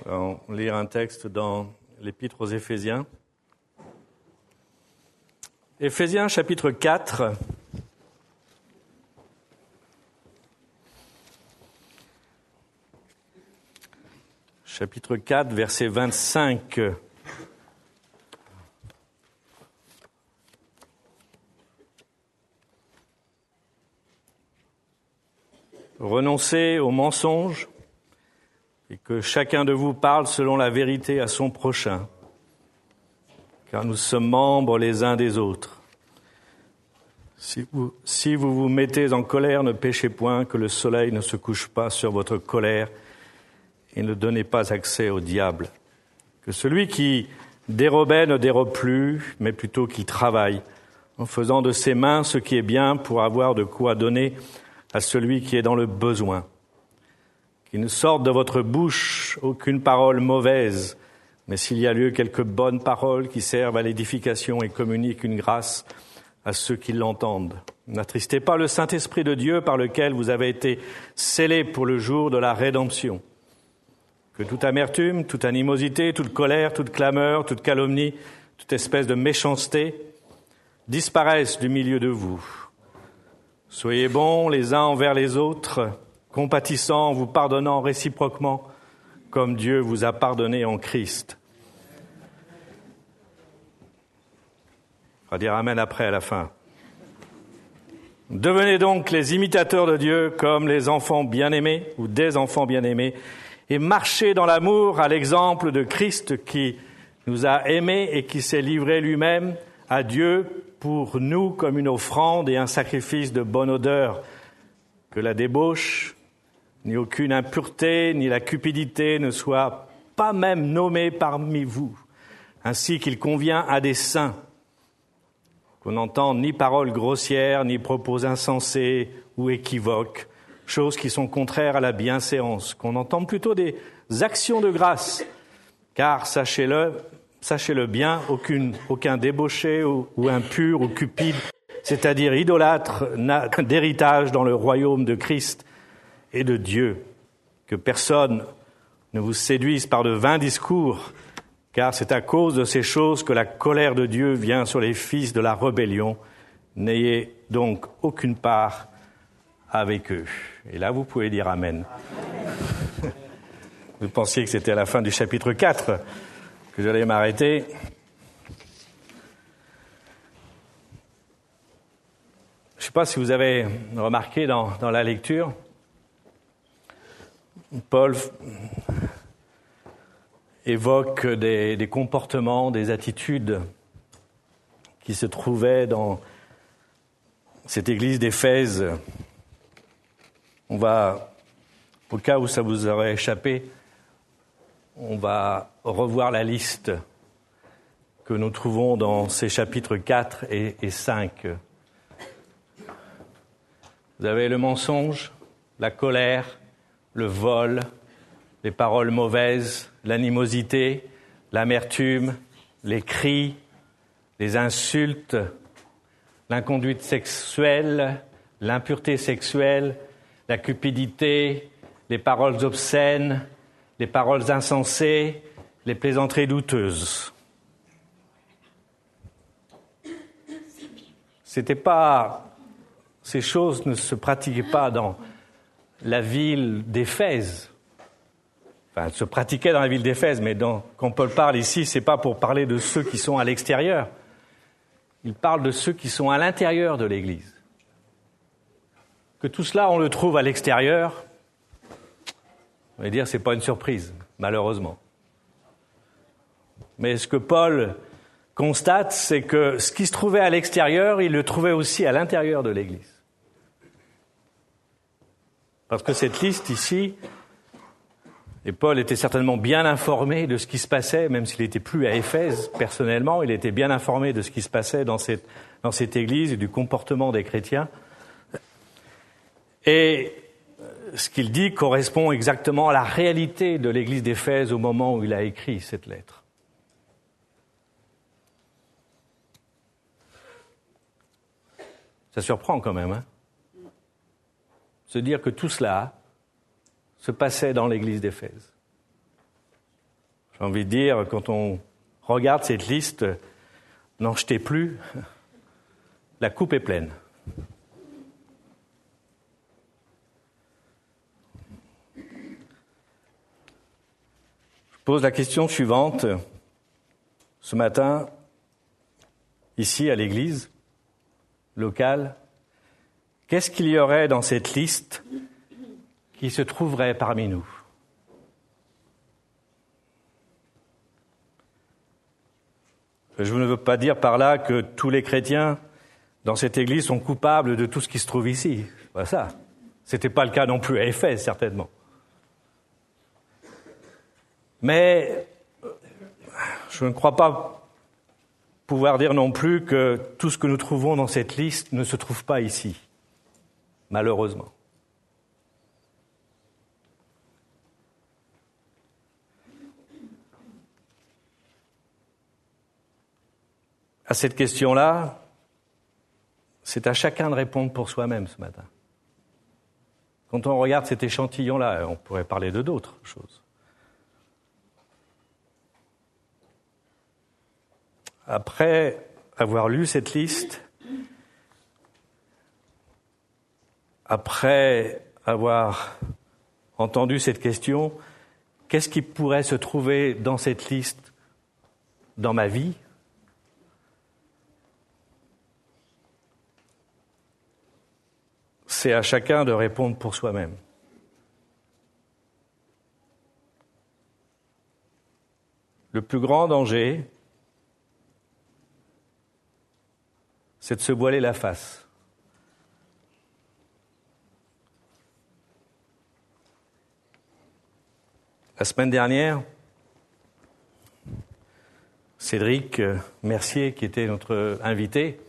On va lire un texte dans l'Épître aux Éphésiens. Éphésiens chapitre 4. Chapitre 4, verset 25. Renoncez aux mensonges et que chacun de vous parle selon la vérité à son prochain, car nous sommes membres les uns des autres. Si vous vous mettez en colère, ne péchez point, que le soleil ne se couche pas sur votre colère et ne donnez pas accès au diable. Que celui qui dérobait ne dérobe plus, mais plutôt qu'il travaille, en faisant de ses mains ce qui est bien pour avoir de quoi donner à celui qui est dans le besoin. Qu'il ne sorte de votre bouche aucune parole mauvaise, mais s'il y a lieu, quelques bonnes paroles qui servent à l'édification et communiquent une grâce à ceux qui l'entendent. N'attristez pas le Saint-Esprit de Dieu par lequel vous avez été scellés pour le jour de la rédemption. Que toute amertume, toute animosité, toute colère, toute clameur, toute calomnie, toute espèce de méchanceté disparaissent du milieu de vous. Soyez bons les uns envers les autres, compatissants, vous pardonnant réciproquement, comme Dieu vous a pardonné en Christ. On va dire Amen après, à la fin. Devenez donc les imitateurs de Dieu comme les enfants bien-aimés ou des enfants bien-aimés et marchez dans l'amour à l'exemple de Christ qui nous a aimés et qui s'est livré lui-même à Dieu pour nous comme une offrande et un sacrifice de bonne odeur. Que la débauche, ni aucune impureté, ni la cupidité ne soient pas même nommées parmi vous, ainsi qu'il convient à des saints. Qu'on n'entende ni paroles grossières, ni propos insensés ou équivoques, choses qui sont contraires à la bienséance, qu'on entende plutôt des actions de grâce, car sachez-le bien, aucun débauché ou impur ou cupide, c'est-à-dire idolâtre, n'a d'héritage dans le royaume de Christ et de Dieu. Que personne ne vous séduise par de vains discours, car c'est à cause de ces choses que la colère de Dieu vient sur les fils de la rébellion. N'ayez donc aucune part avec eux. Et là, vous pouvez dire Amen. Vous pensiez que c'était à la fin du chapitre 4 que j'allais m'arrêter. Je ne sais pas si vous avez remarqué dans la lecture, Paul évoque des comportements, des attitudes qui se trouvaient dans cette église d'Éphèse. On va, au cas où ça vous aurait échappé, on va revoir la liste que nous trouvons dans ces chapitres 4 et 5. Vous avez le mensonge, la colère, le vol, les paroles mauvaises, l'animosité, l'amertume, les cris, les insultes, l'inconduite sexuelle, l'impureté sexuelle, la cupidité, les paroles obscènes, les paroles insensées, les plaisanteries douteuses. Ces choses ne se pratiquaient pas dans la ville d'Éphèse. Enfin, elles se pratiquaient dans la ville d'Éphèse, mais quand Paul parle ici, c'est pas pour parler de ceux qui sont à l'extérieur. Il parle de ceux qui sont à l'intérieur de l'Église. Que tout cela, on le trouve à l'extérieur, on va dire, c'est pas une surprise, malheureusement. Mais ce que Paul constate, c'est que ce qui se trouvait à l'extérieur, il le trouvait aussi à l'intérieur de l'Église. Parce que cette liste ici, et Paul était certainement bien informé de ce qui se passait, même s'il n'était plus à Éphèse personnellement, il était bien informé de ce qui se passait dans cette église et du comportement des chrétiens. Et ce qu'il dit correspond exactement à la réalité de l'église d'Éphèse au moment où il a écrit cette lettre. Ça surprend quand même, hein ? Se dire que tout cela se passait dans l'église d'Éphèse. J'ai envie de dire, quand on regarde cette liste, n'en jetez plus, la coupe est pleine. Je pose la question suivante. Ce matin, ici à l'église locale, qu'est-ce qu'il y aurait dans cette liste qui se trouverait parmi nous ? Je ne veux pas dire par là que tous les chrétiens dans cette église sont coupables de tout ce qui se trouve ici. C'est pas ça. C'était pas le cas non plus à Éphèse, certainement. Mais je ne crois pas pouvoir dire non plus que tout ce que nous trouvons dans cette liste ne se trouve pas ici, malheureusement. À cette question-là, c'est à chacun de répondre pour soi-même ce matin. Quand on regarde cet échantillon-là, on pourrait parler de d'autres choses. Après avoir lu cette liste, après avoir entendu cette question, qu'est-ce qui pourrait se trouver dans cette liste dans ma vie ? C'est à chacun de répondre pour soi-même. Le plus grand danger, c'est de se voiler la face. La semaine dernière, Cédric Mercier, qui était notre invité,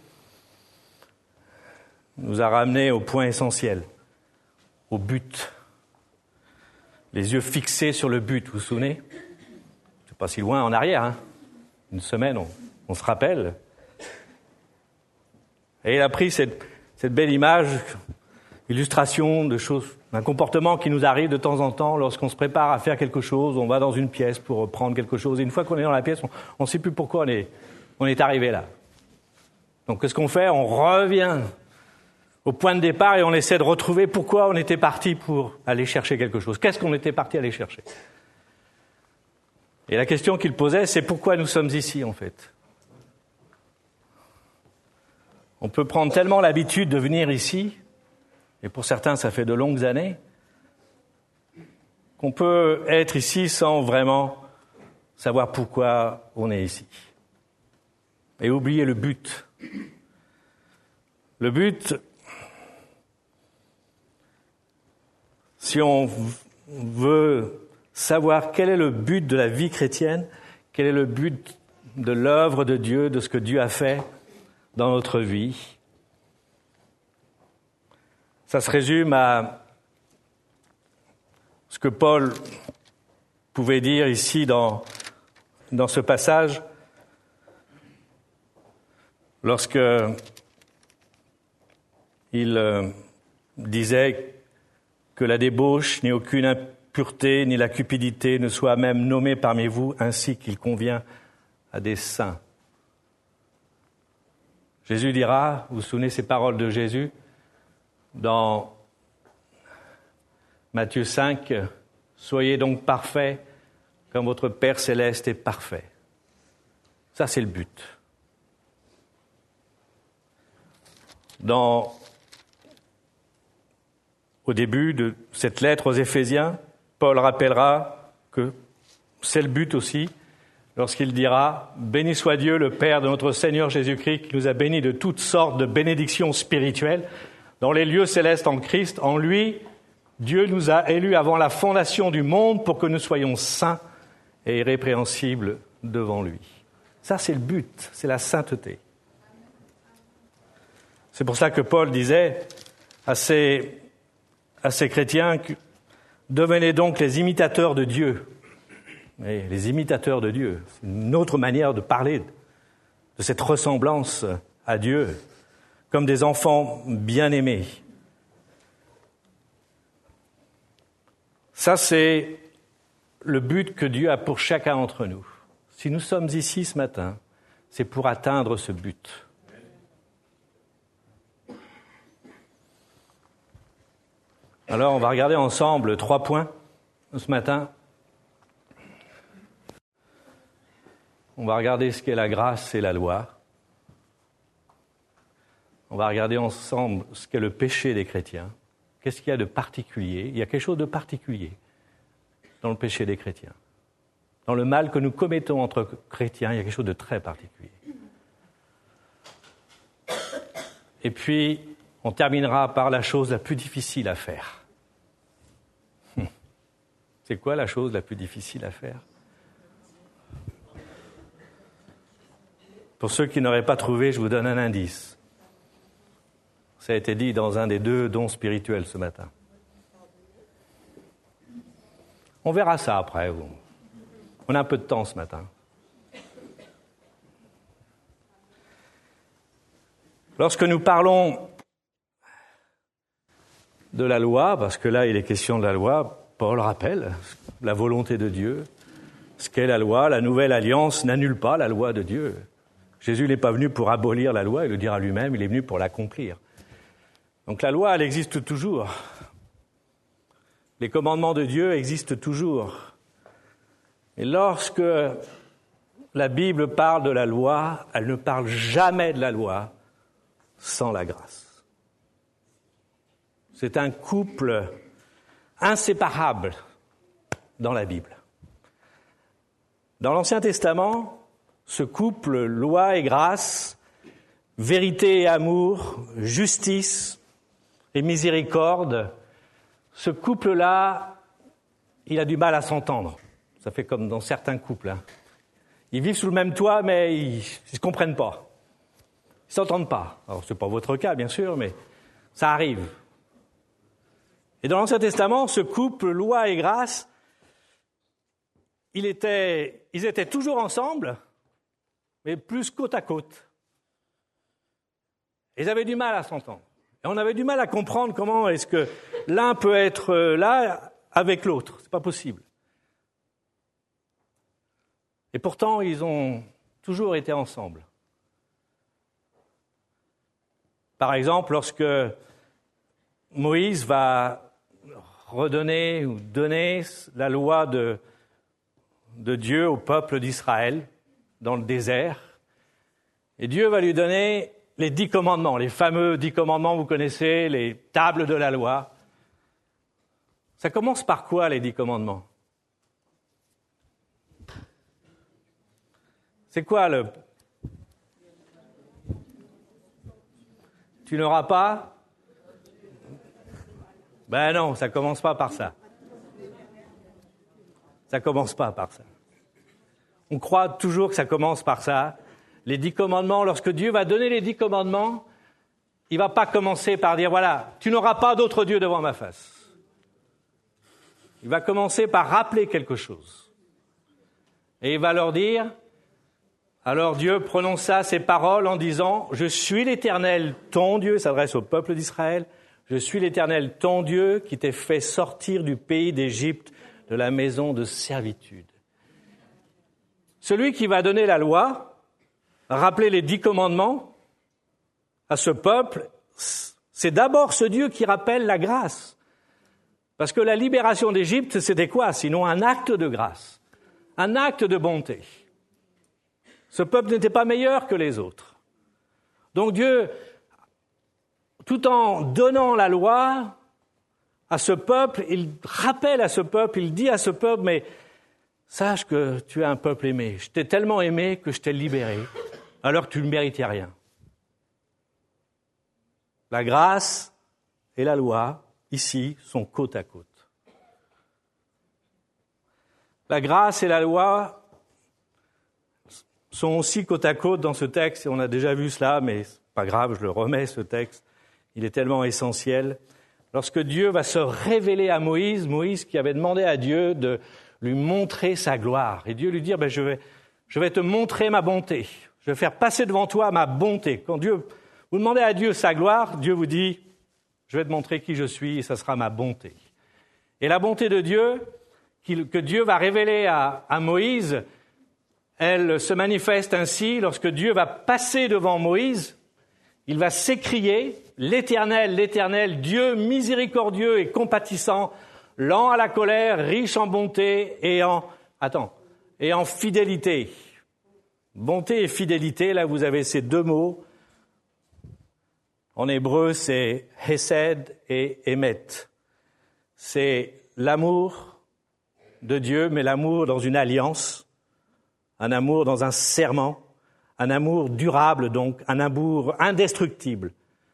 nous a ramenés au point essentiel, au but. Les yeux fixés sur le but, vous vous souvenez ? C'est pas si loin en arrière, hein ? Une semaine, on se rappelle. Et il a pris cette belle image, illustration de choses, d'un comportement qui nous arrive de temps en temps lorsqu'on se prépare à faire quelque chose, on va dans une pièce pour prendre quelque chose, et une fois qu'on est dans la pièce, on ne sait plus pourquoi on est arrivé là. Donc qu'est-ce qu'on fait ? On revient au point de départ et on essaie de retrouver pourquoi on était parti pour aller chercher quelque chose. Qu'est-ce qu'on était parti aller chercher ? Et la question qu'il posait, c'est pourquoi nous sommes ici en fait ? On peut prendre tellement l'habitude de venir ici, et pour certains ça fait de longues années, qu'on peut être ici sans vraiment savoir pourquoi on est ici. Et oublier le but. Le but, si on veut savoir quel est le but de la vie chrétienne, quel est le but de l'œuvre de Dieu, de ce que Dieu a fait dans notre vie, ça se résume à ce que Paul pouvait dire ici dans ce passage, lorsque il disait que la débauche, ni aucune impureté, ni la cupidité ne soient même nommées parmi vous, ainsi qu'il convient à des saints. Jésus dira, vous vous souvenez ces paroles de Jésus, dans Matthieu 5, « Soyez donc parfaits comme votre Père céleste est parfait. » Ça, c'est le but. Au début de cette lettre aux Éphésiens, Paul rappellera que c'est le but aussi, lorsqu'il dira « Béni soit Dieu, le Père de notre Seigneur Jésus-Christ, qui nous a bénis de toutes sortes de bénédictions spirituelles dans les lieux célestes en Christ. En lui, Dieu nous a élus avant la fondation du monde pour que nous soyons saints et irrépréhensibles devant lui. » Ça, c'est le but, c'est la sainteté. C'est pour ça que Paul disait à ces chrétiens que devenez donc les imitateurs de Dieu. Et les imitateurs de Dieu, c'est une autre manière de parler de cette ressemblance à Dieu, comme des enfants bien-aimés. Ça, c'est le but que Dieu a pour chacun d'entre nous. Si nous sommes ici ce matin, c'est pour atteindre ce but. Alors, on va regarder ensemble 3 points ce matin. On va regarder ce qu'est la grâce et la loi. On va regarder ensemble ce qu'est le péché des chrétiens. Qu'est-ce qu'il y a de particulier? Il y a quelque chose de particulier dans le péché des chrétiens. Dans le mal que nous commettons entre chrétiens, il y a quelque chose de très particulier. Et puis, on terminera par la chose la plus difficile à faire. C'est quoi la chose la plus difficile à faire? Pour ceux qui n'auraient pas trouvé, je vous donne un indice. Ça a été dit dans un des 2 dons spirituels ce matin. On verra ça après. On a un peu de temps ce matin. Lorsque nous parlons de la loi, parce que là il est question de la loi, Paul rappelle la volonté de Dieu. Ce qu'est la loi, la nouvelle alliance n'annule pas la loi de Dieu. Jésus n'est pas venu pour abolir la loi et le dire à lui-même, il est venu pour l'accomplir. Donc la loi, elle existe toujours. Les commandements de Dieu existent toujours. Et lorsque la Bible parle de la loi, elle ne parle jamais de la loi sans la grâce. C'est un couple inséparable dans la Bible. Dans l'Ancien Testament, ce couple loi et grâce, vérité et amour, justice et miséricorde, ce couple-là, il a du mal à s'entendre. Ça fait comme dans certains couples. Ils vivent sous le même toit, mais ils ne se comprennent pas. Ils ne s'entendent pas. Alors, ce n'est pas votre cas, bien sûr, mais ça arrive. Et dans l'Ancien Testament, ce couple, loi et grâce, ils étaient toujours ensemble, mais plus côte à côte. Ils avaient du mal à s'entendre. Et on avait du mal à comprendre comment est-ce que l'un peut être là avec l'autre. C'est pas possible. Et pourtant, ils ont toujours été ensemble. Par exemple, lorsque Moïse va redonner ou donner la loi de Dieu au peuple d'Israël dans le désert, et Dieu va lui donner les 10 commandements, les fameux 10 commandements, vous connaissez, les tables de la loi. Ça commence par quoi, les 10 commandements? C'est quoi le... Tu n'auras pas? Ben non, ça commence pas par ça. Ça commence pas par ça. On croit toujours que ça commence par ça. Les 10 commandements, lorsque Dieu va donner les 10 commandements, il ne va pas commencer par dire, voilà, tu n'auras pas d'autre Dieu devant ma face. Il va commencer par rappeler quelque chose. Et il va leur dire, alors Dieu prononça ces paroles en disant, je suis l'Éternel, ton Dieu, il s'adresse au peuple d'Israël, je suis l'Éternel, ton Dieu, qui t'ai fait sortir du pays d'Égypte, de la maison de servitude. Celui qui va donner la loi, rappeler les 10 commandements à ce peuple, c'est d'abord ce Dieu qui rappelle la grâce. Parce que la libération d'Égypte, c'était quoi? Sinon un acte de grâce, un acte de bonté. Ce peuple n'était pas meilleur que les autres. Donc Dieu, tout en donnant la loi à ce peuple, il rappelle à ce peuple, il dit à ce peuple, mais sache que tu es un peuple aimé. Je t'ai tellement aimé que je t'ai libéré, alors que tu ne méritais rien. La grâce et la loi, ici, sont côte à côte. La grâce et la loi sont aussi côte à côte dans ce texte, et on a déjà vu cela, mais c'est pas grave, je le remets, ce texte. Il est tellement essentiel. Lorsque Dieu va se révéler à Moïse, Moïse qui avait demandé à Dieu de lui montrer sa gloire. Et Dieu lui dit, je vais te montrer ma bonté. Je vais faire passer devant toi ma bonté. Quand vous demandez à Dieu sa gloire, Dieu vous dit, je vais te montrer qui je suis et ça sera ma bonté. Et la bonté de Dieu, que Dieu va révéler à Moïse, elle se manifeste ainsi lorsque Dieu va passer devant Moïse. Il va s'écrier « L'Éternel, l'Éternel, Dieu miséricordieux et compatissant, lent à la colère, riche en bonté et en fidélité. » Bonté et fidélité, là vous avez ces deux mots. En hébreu, c'est hesed et émet. C'est l'amour de Dieu, mais l'amour dans une alliance, un amour dans un serment, un amour durable donc, un amour indestructible.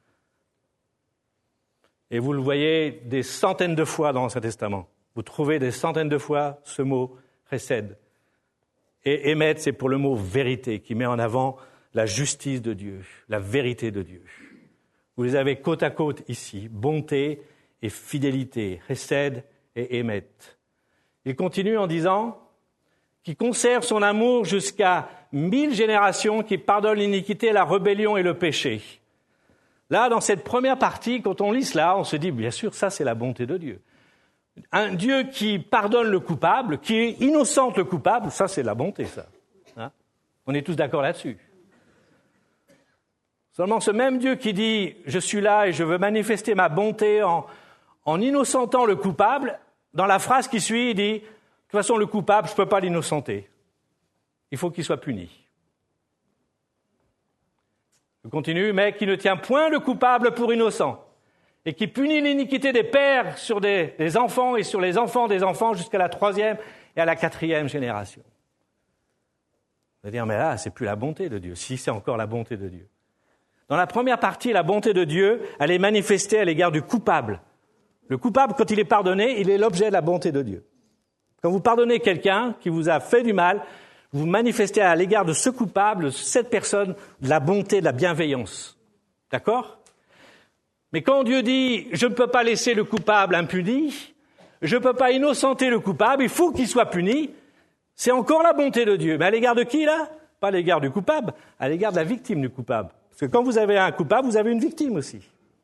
Et vous le voyez des centaines de fois dans l'Ancien Testament. Vous trouvez des centaines de fois ce mot hesed. Et émet, c'est pour le mot vérité, qui met en avant la justice de Dieu, la vérité de Dieu. Vous les avez côte à côte ici, bonté et fidélité, hesed et émet. Il continue en disant qui conserve son amour jusqu'à 1000 générations, qui pardonne l'iniquité, la rébellion et le péché. Là, dans cette première partie, quand on lit cela, on se dit, bien sûr, ça c'est la bonté de Dieu. Un Dieu qui pardonne le coupable, qui innocente le coupable, ça c'est la bonté, ça. Hein? On est tous d'accord là-dessus. Seulement ce même Dieu qui dit « Je suis là et je veux manifester ma bonté en innocentant le coupable », dans la phrase qui suit, il dit « De toute façon, le coupable, je ne peux pas l'innocenter. Il faut qu'il soit puni. » Je continue, « Mais qui ne tient point le coupable pour innocent, et qui punit l'iniquité des pères sur des enfants et sur les enfants des enfants jusqu'à la 3e et à la 4e génération. » Vous allez dire, mais là, c'est plus la bonté de Dieu, si c'est encore la bonté de Dieu. Dans la première partie, la bonté de Dieu, elle est manifestée à l'égard du coupable. Le coupable, quand il est pardonné, il est l'objet de la bonté de Dieu. Quand vous pardonnez quelqu'un qui vous a fait du mal, vous manifestez à l'égard de ce coupable, de cette personne, de la bonté, de la bienveillance. D'accord ? Mais quand Dieu dit « Je ne peux pas laisser le coupable impuni, je ne peux pas innocenter le coupable, il faut qu'il soit puni », c'est encore la bonté de Dieu. Mais à l'égard de qui, là ? Pas à l'égard du coupable, à l'égard de la victime du coupable. Parce que quand vous avez un coupable, vous avez une victime aussi.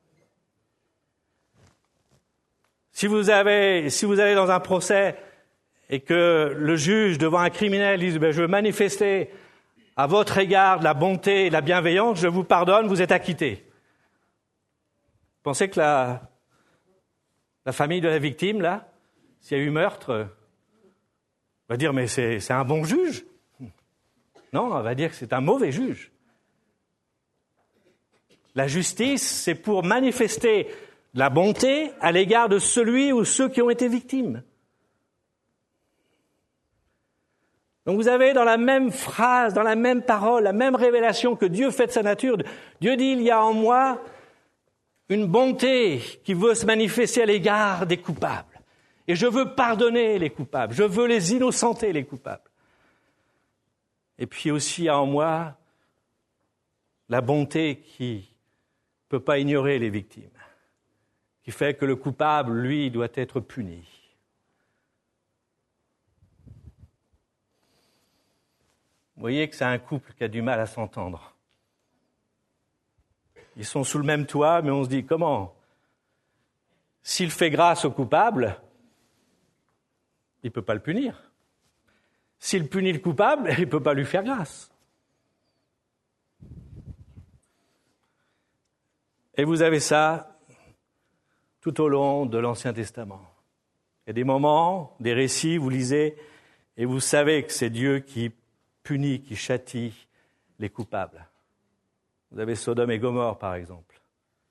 Si vous allez dans un procès et que le juge, devant un criminel, dit « Je veux manifester à votre égard de la bonté et de la bienveillance, je vous pardonne, vous êtes acquitté. » Vous pensez que la famille de la victime, là, s'il y a eu meurtre, va dire « Mais c'est un bon juge ». Non, on va dire que c'est un mauvais juge. La justice, c'est pour manifester la bonté à l'égard de celui ou ceux qui ont été victimes. Donc vous avez dans la même phrase, dans la même parole, la même révélation que Dieu fait de sa nature. Dieu dit, il y a en moi une bonté qui veut se manifester à l'égard des coupables. Et je veux pardonner les coupables, je veux les innocenter, les coupables. Et puis aussi il y a en moi la bonté qui ne peut pas ignorer les victimes, qui fait que le coupable, lui, doit être puni. Vous voyez que c'est un couple qui a du mal à s'entendre. Ils sont sous le même toit, mais on se dit, comment ? S'il fait grâce au coupable, il ne peut pas le punir. S'il punit le coupable, il ne peut pas lui faire grâce. Et vous avez ça tout au long de l'Ancien Testament. Il y a des moments, des récits, vous lisez, et vous savez que c'est Dieu qui punit, qui châtie les coupables. Vous avez Sodome et Gomorrhe, par exemple.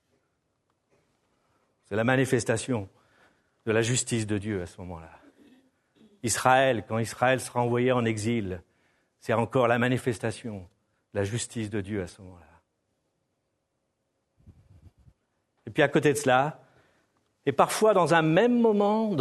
C'est la manifestation de la justice de Dieu à ce moment-là. Israël, quand Israël sera envoyé en exil, c'est encore la manifestation de la justice de Dieu à ce moment-là. Et puis à côté de cela, et parfois dans un même moment,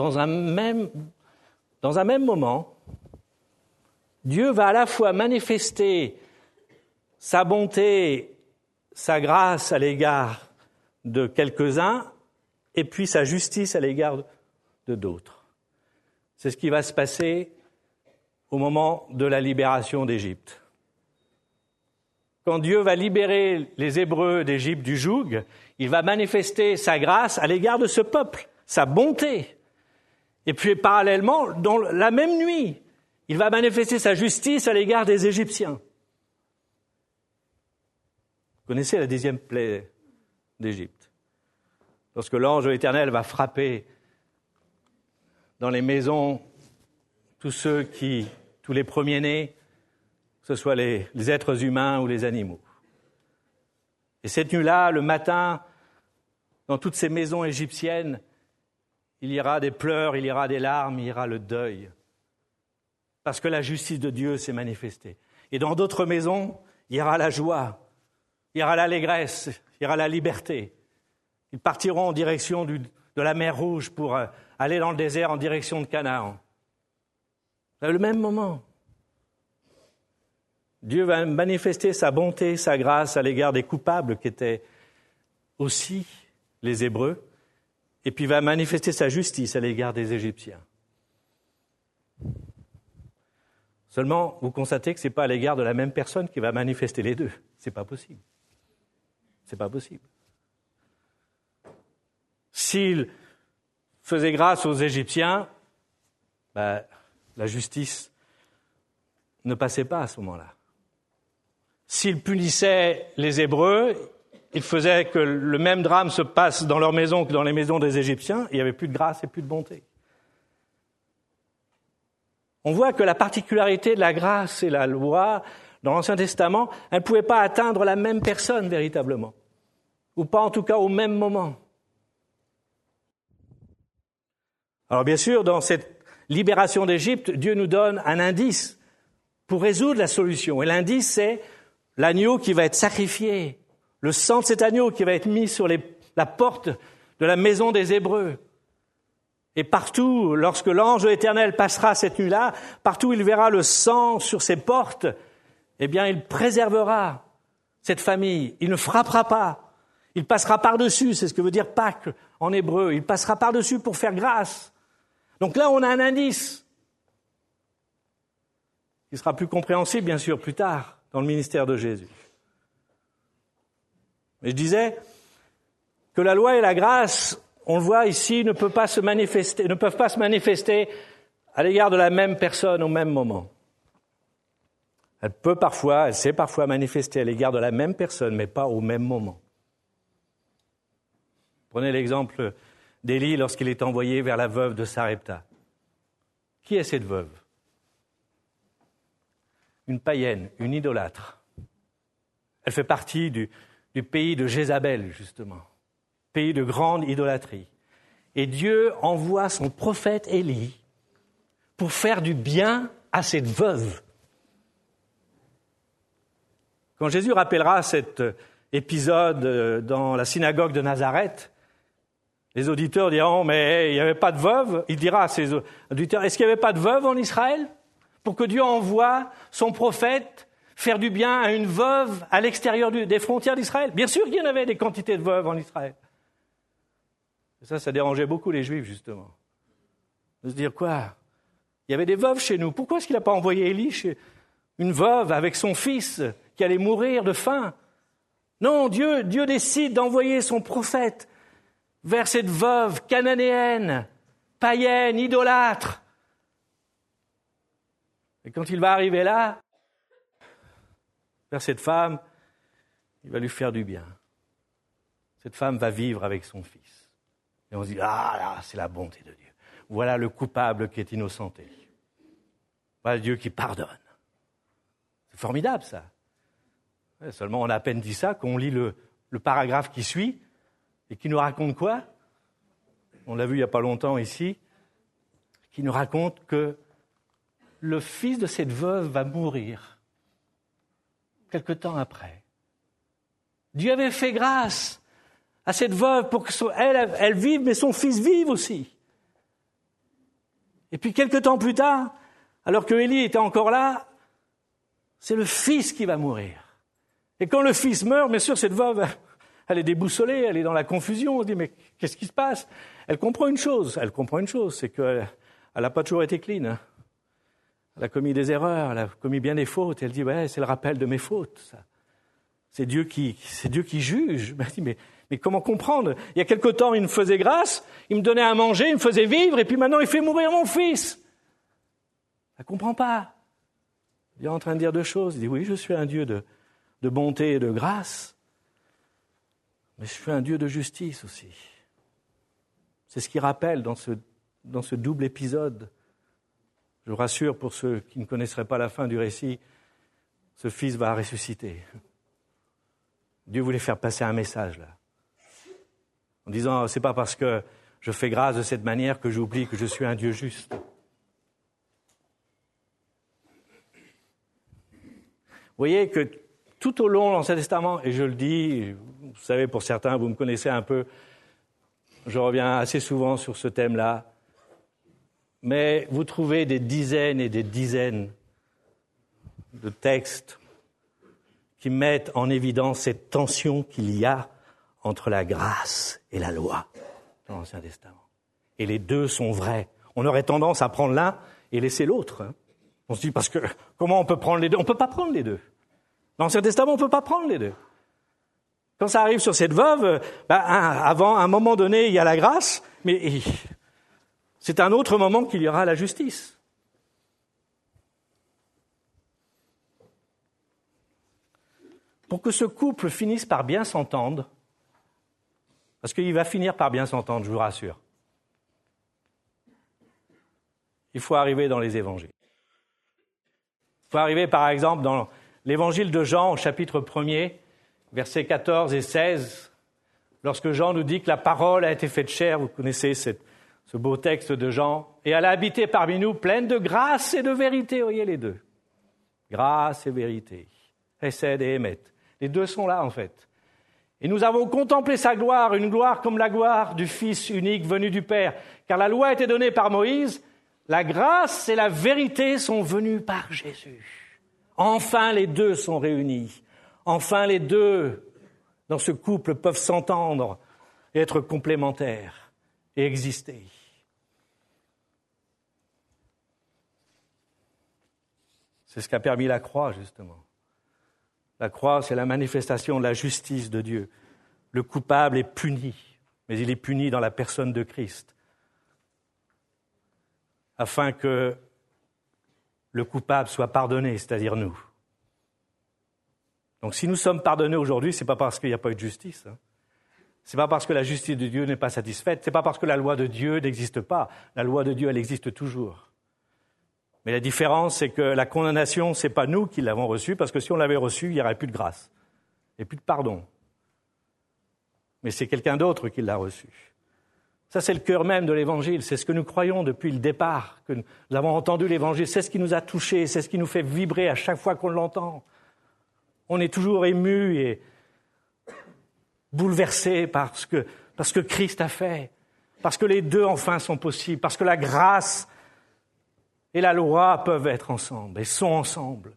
Dieu va à la fois manifester sa bonté, sa grâce à l'égard de quelques-uns, et puis sa justice à l'égard de d'autres. C'est ce qui va se passer au moment de la libération d'Égypte. Quand Dieu va libérer les Hébreux d'Égypte du joug, il va manifester sa grâce à l'égard de ce peuple, sa bonté. Et puis parallèlement, dans la même nuit, il va manifester sa justice à l'égard des Égyptiens. Vous connaissez la 10e plaie d'Égypte. Lorsque l'ange de l'Éternel va frapper dans les maisons tous les premiers-nés, que ce soit les êtres humains ou les animaux. Et cette nuit-là, le matin, dans toutes ces maisons égyptiennes, il y aura des pleurs, il y aura des larmes, il y aura le deuil. Parce que la justice de Dieu s'est manifestée. Et dans d'autres maisons, il y aura la joie, il y aura l'allégresse, il y aura la liberté. Ils partiront en direction de la mer Rouge pour aller dans le désert en direction de Canaan. À le même moment, Dieu va manifester sa bonté, sa grâce à l'égard des coupables qui étaient aussi les Hébreux, et puis va manifester sa justice à l'égard des Égyptiens. Seulement, vous constatez que ce n'est pas à l'égard de la même personne qui va manifester les deux. Ce n'est pas possible. C'est pas possible. S'il faisait grâce aux Égyptiens, la justice ne passait pas à ce moment-là. S'il punissait les Hébreux, il faisait que le même drame se passe dans leur maison que dans les maisons des Égyptiens, il n'y avait plus de grâce et plus de bonté. On voit que la particularité de la grâce et la loi dans l'Ancien Testament, elles ne pouvaient pas atteindre la même personne véritablement, ou pas en tout cas au même moment. Alors bien sûr, dans cette libération d'Égypte, Dieu nous donne un indice pour résoudre la solution. Et l'indice, c'est l'agneau qui va être sacrifié, le sang de cet agneau qui va être mis sur la porte de la maison des Hébreux. Et partout, lorsque l'ange de l'Éternel passera cette nuit-là, partout où il verra le sang sur ses portes, eh bien, il préservera cette famille. Il ne frappera pas. Il passera par-dessus, c'est ce que veut dire Pâques en hébreu. Il passera par-dessus pour faire grâce. Donc là, on a un indice qui sera plus compréhensible, bien sûr, plus tard, dans le ministère de Jésus. Mais je disais que la loi et la grâce, on le voit ici, ne peuvent pas se manifester à l'égard de la même personne au même moment. Elle s'est parfois manifester à l'égard de la même personne, mais pas au même moment. Prenez l'exemple d'Élie lorsqu'il est envoyé vers la veuve de Sarepta. Qui est cette veuve ? Une païenne, une idolâtre. Elle fait partie du pays de Jézabel, justement, pays de grande idolâtrie. Et Dieu envoie son prophète Élie pour faire du bien à cette veuve. Quand Jésus rappellera cet épisode dans la synagogue de Nazareth, les auditeurs diront « mais il n'y avait pas de veuve ». Il dira à ses auditeurs « est-ce qu'il n'y avait pas de veuve en Israël ?» Pour que Dieu envoie son prophète faire du bien à une veuve à l'extérieur des frontières d'Israël. Bien sûr qu'il y en avait des quantités de veuves en Israël. Et ça dérangeait beaucoup les Juifs, justement. De se dire quoi ? Il y avait des veuves chez nous. Pourquoi est-ce qu'il n'a pas envoyé Élie chez une veuve avec son fils qui allait mourir de faim ? Non, Dieu décide d'envoyer son prophète vers cette veuve cananéenne, païenne, idolâtre. Et quand il va arriver là, vers cette femme, il va lui faire du bien. Cette femme va vivre avec son fils. Et on se dit, là, c'est la bonté de Dieu. Voilà le coupable qui est innocenté. Voilà Dieu qui pardonne. C'est formidable, ça. Ouais, seulement, on a à peine dit ça qu'on lit le paragraphe qui suit et qui nous raconte quoi ? On l'a vu il n'y a pas longtemps ici, qui nous raconte que le fils de cette veuve va mourir quelque temps après. Dieu avait fait grâce à cette veuve pour qu'elle vive, mais son fils vive aussi. Et puis quelque temps plus tard, alors que Élie était encore là, c'est le fils qui va mourir. Et quand le fils meurt, bien sûr, cette veuve, elle est déboussolée, elle est dans la confusion. On se dit, mais qu'est-ce qui se passe ? Elle comprend une chose, c'est qu'elle n'a pas toujours été clean. Hein. Elle a commis des erreurs, elle a commis bien des fautes. Elle dit, ouais, c'est le rappel de mes fautes. Ça. C'est Dieu qui juge. Elle dit, mais Mais comment comprendre? Il y a quelque temps, il me faisait grâce, il me donnait à manger, il me faisait vivre, et puis maintenant, il fait mourir mon fils. Je ne comprends pas. Il est en train de dire deux choses. Il dit, oui, je suis un Dieu de bonté et de grâce, mais je suis un Dieu de justice aussi. C'est ce qu'il rappelle dans ce double épisode. Je vous rassure, pour ceux qui ne connaisseraient pas la fin du récit, ce fils va ressusciter. Dieu voulait faire passer un message là, en disant, c'est pas parce que je fais grâce de cette manière que j'oublie que je suis un Dieu juste. Vous voyez que tout au long de l'Ancien Testament, et je le dis, vous savez, pour certains, vous me connaissez un peu, je reviens assez souvent sur ce thème-là, mais vous trouvez des dizaines et des dizaines de textes qui mettent en évidence cette tension qu'il y a entre la grâce et la loi dans l'Ancien Testament. Et les deux sont vrais. On aurait tendance à prendre l'un et laisser l'autre. On se dit, parce que comment on peut prendre les deux? On ne peut pas prendre les deux. Dans l'Ancien Testament, on ne peut pas prendre les deux. Quand ça arrive sur cette veuve, avant, à un moment donné, il y a la grâce, mais c'est un autre moment qu'il y aura la justice. Pour que ce couple finisse par bien s'entendre, parce qu'il va finir par bien s'entendre, je vous rassure, il faut arriver dans les évangiles. Il faut arriver, par exemple, dans l'évangile de Jean, au chapitre 1er, versets 14 et 16, lorsque Jean nous dit que la parole a été faite chair, vous connaissez ce beau texte de Jean, et elle a habité parmi nous, pleine de grâce et de vérité. Vous voyez les deux. Grâce et vérité. Hesed et Emet. Les deux sont là, en fait. Et nous avons contemplé sa gloire, une gloire comme la gloire du Fils unique venu du Père. Car la loi a été donnée par Moïse, la grâce et la vérité sont venues par Jésus. Enfin, les deux sont réunis. Enfin, les deux, dans ce couple, peuvent s'entendre et être complémentaires et exister. C'est ce qu'a permis la croix, justement. La croix, c'est la manifestation de la justice de Dieu. Le coupable est puni, mais il est puni dans la personne de Christ, afin que le coupable soit pardonné, c'est-à-dire nous. Donc si nous sommes pardonnés aujourd'hui, ce n'est pas parce qu'il n'y a pas eu de justice. Ce n'est pas parce que la justice de Dieu n'est pas satisfaite. Ce n'est pas parce que la loi de Dieu n'existe pas. La loi de Dieu, elle existe toujours. Mais la différence, c'est que la condamnation, ce n'est pas nous qui l'avons reçue, parce que si on l'avait reçue, il n'y aurait plus de grâce et plus de pardon. Mais c'est quelqu'un d'autre qui l'a reçue. Ça, c'est le cœur même de l'Évangile. C'est ce que nous croyons depuis le départ, que nous avons entendu l'Évangile. C'est ce qui nous a touchés, c'est ce qui nous fait vibrer à chaque fois qu'on l'entend. On est toujours ému et bouleversé par ce que Christ a fait, parce que les deux enfin sont possibles, parce que la grâce et la loi peuvent être ensemble et sont ensemble.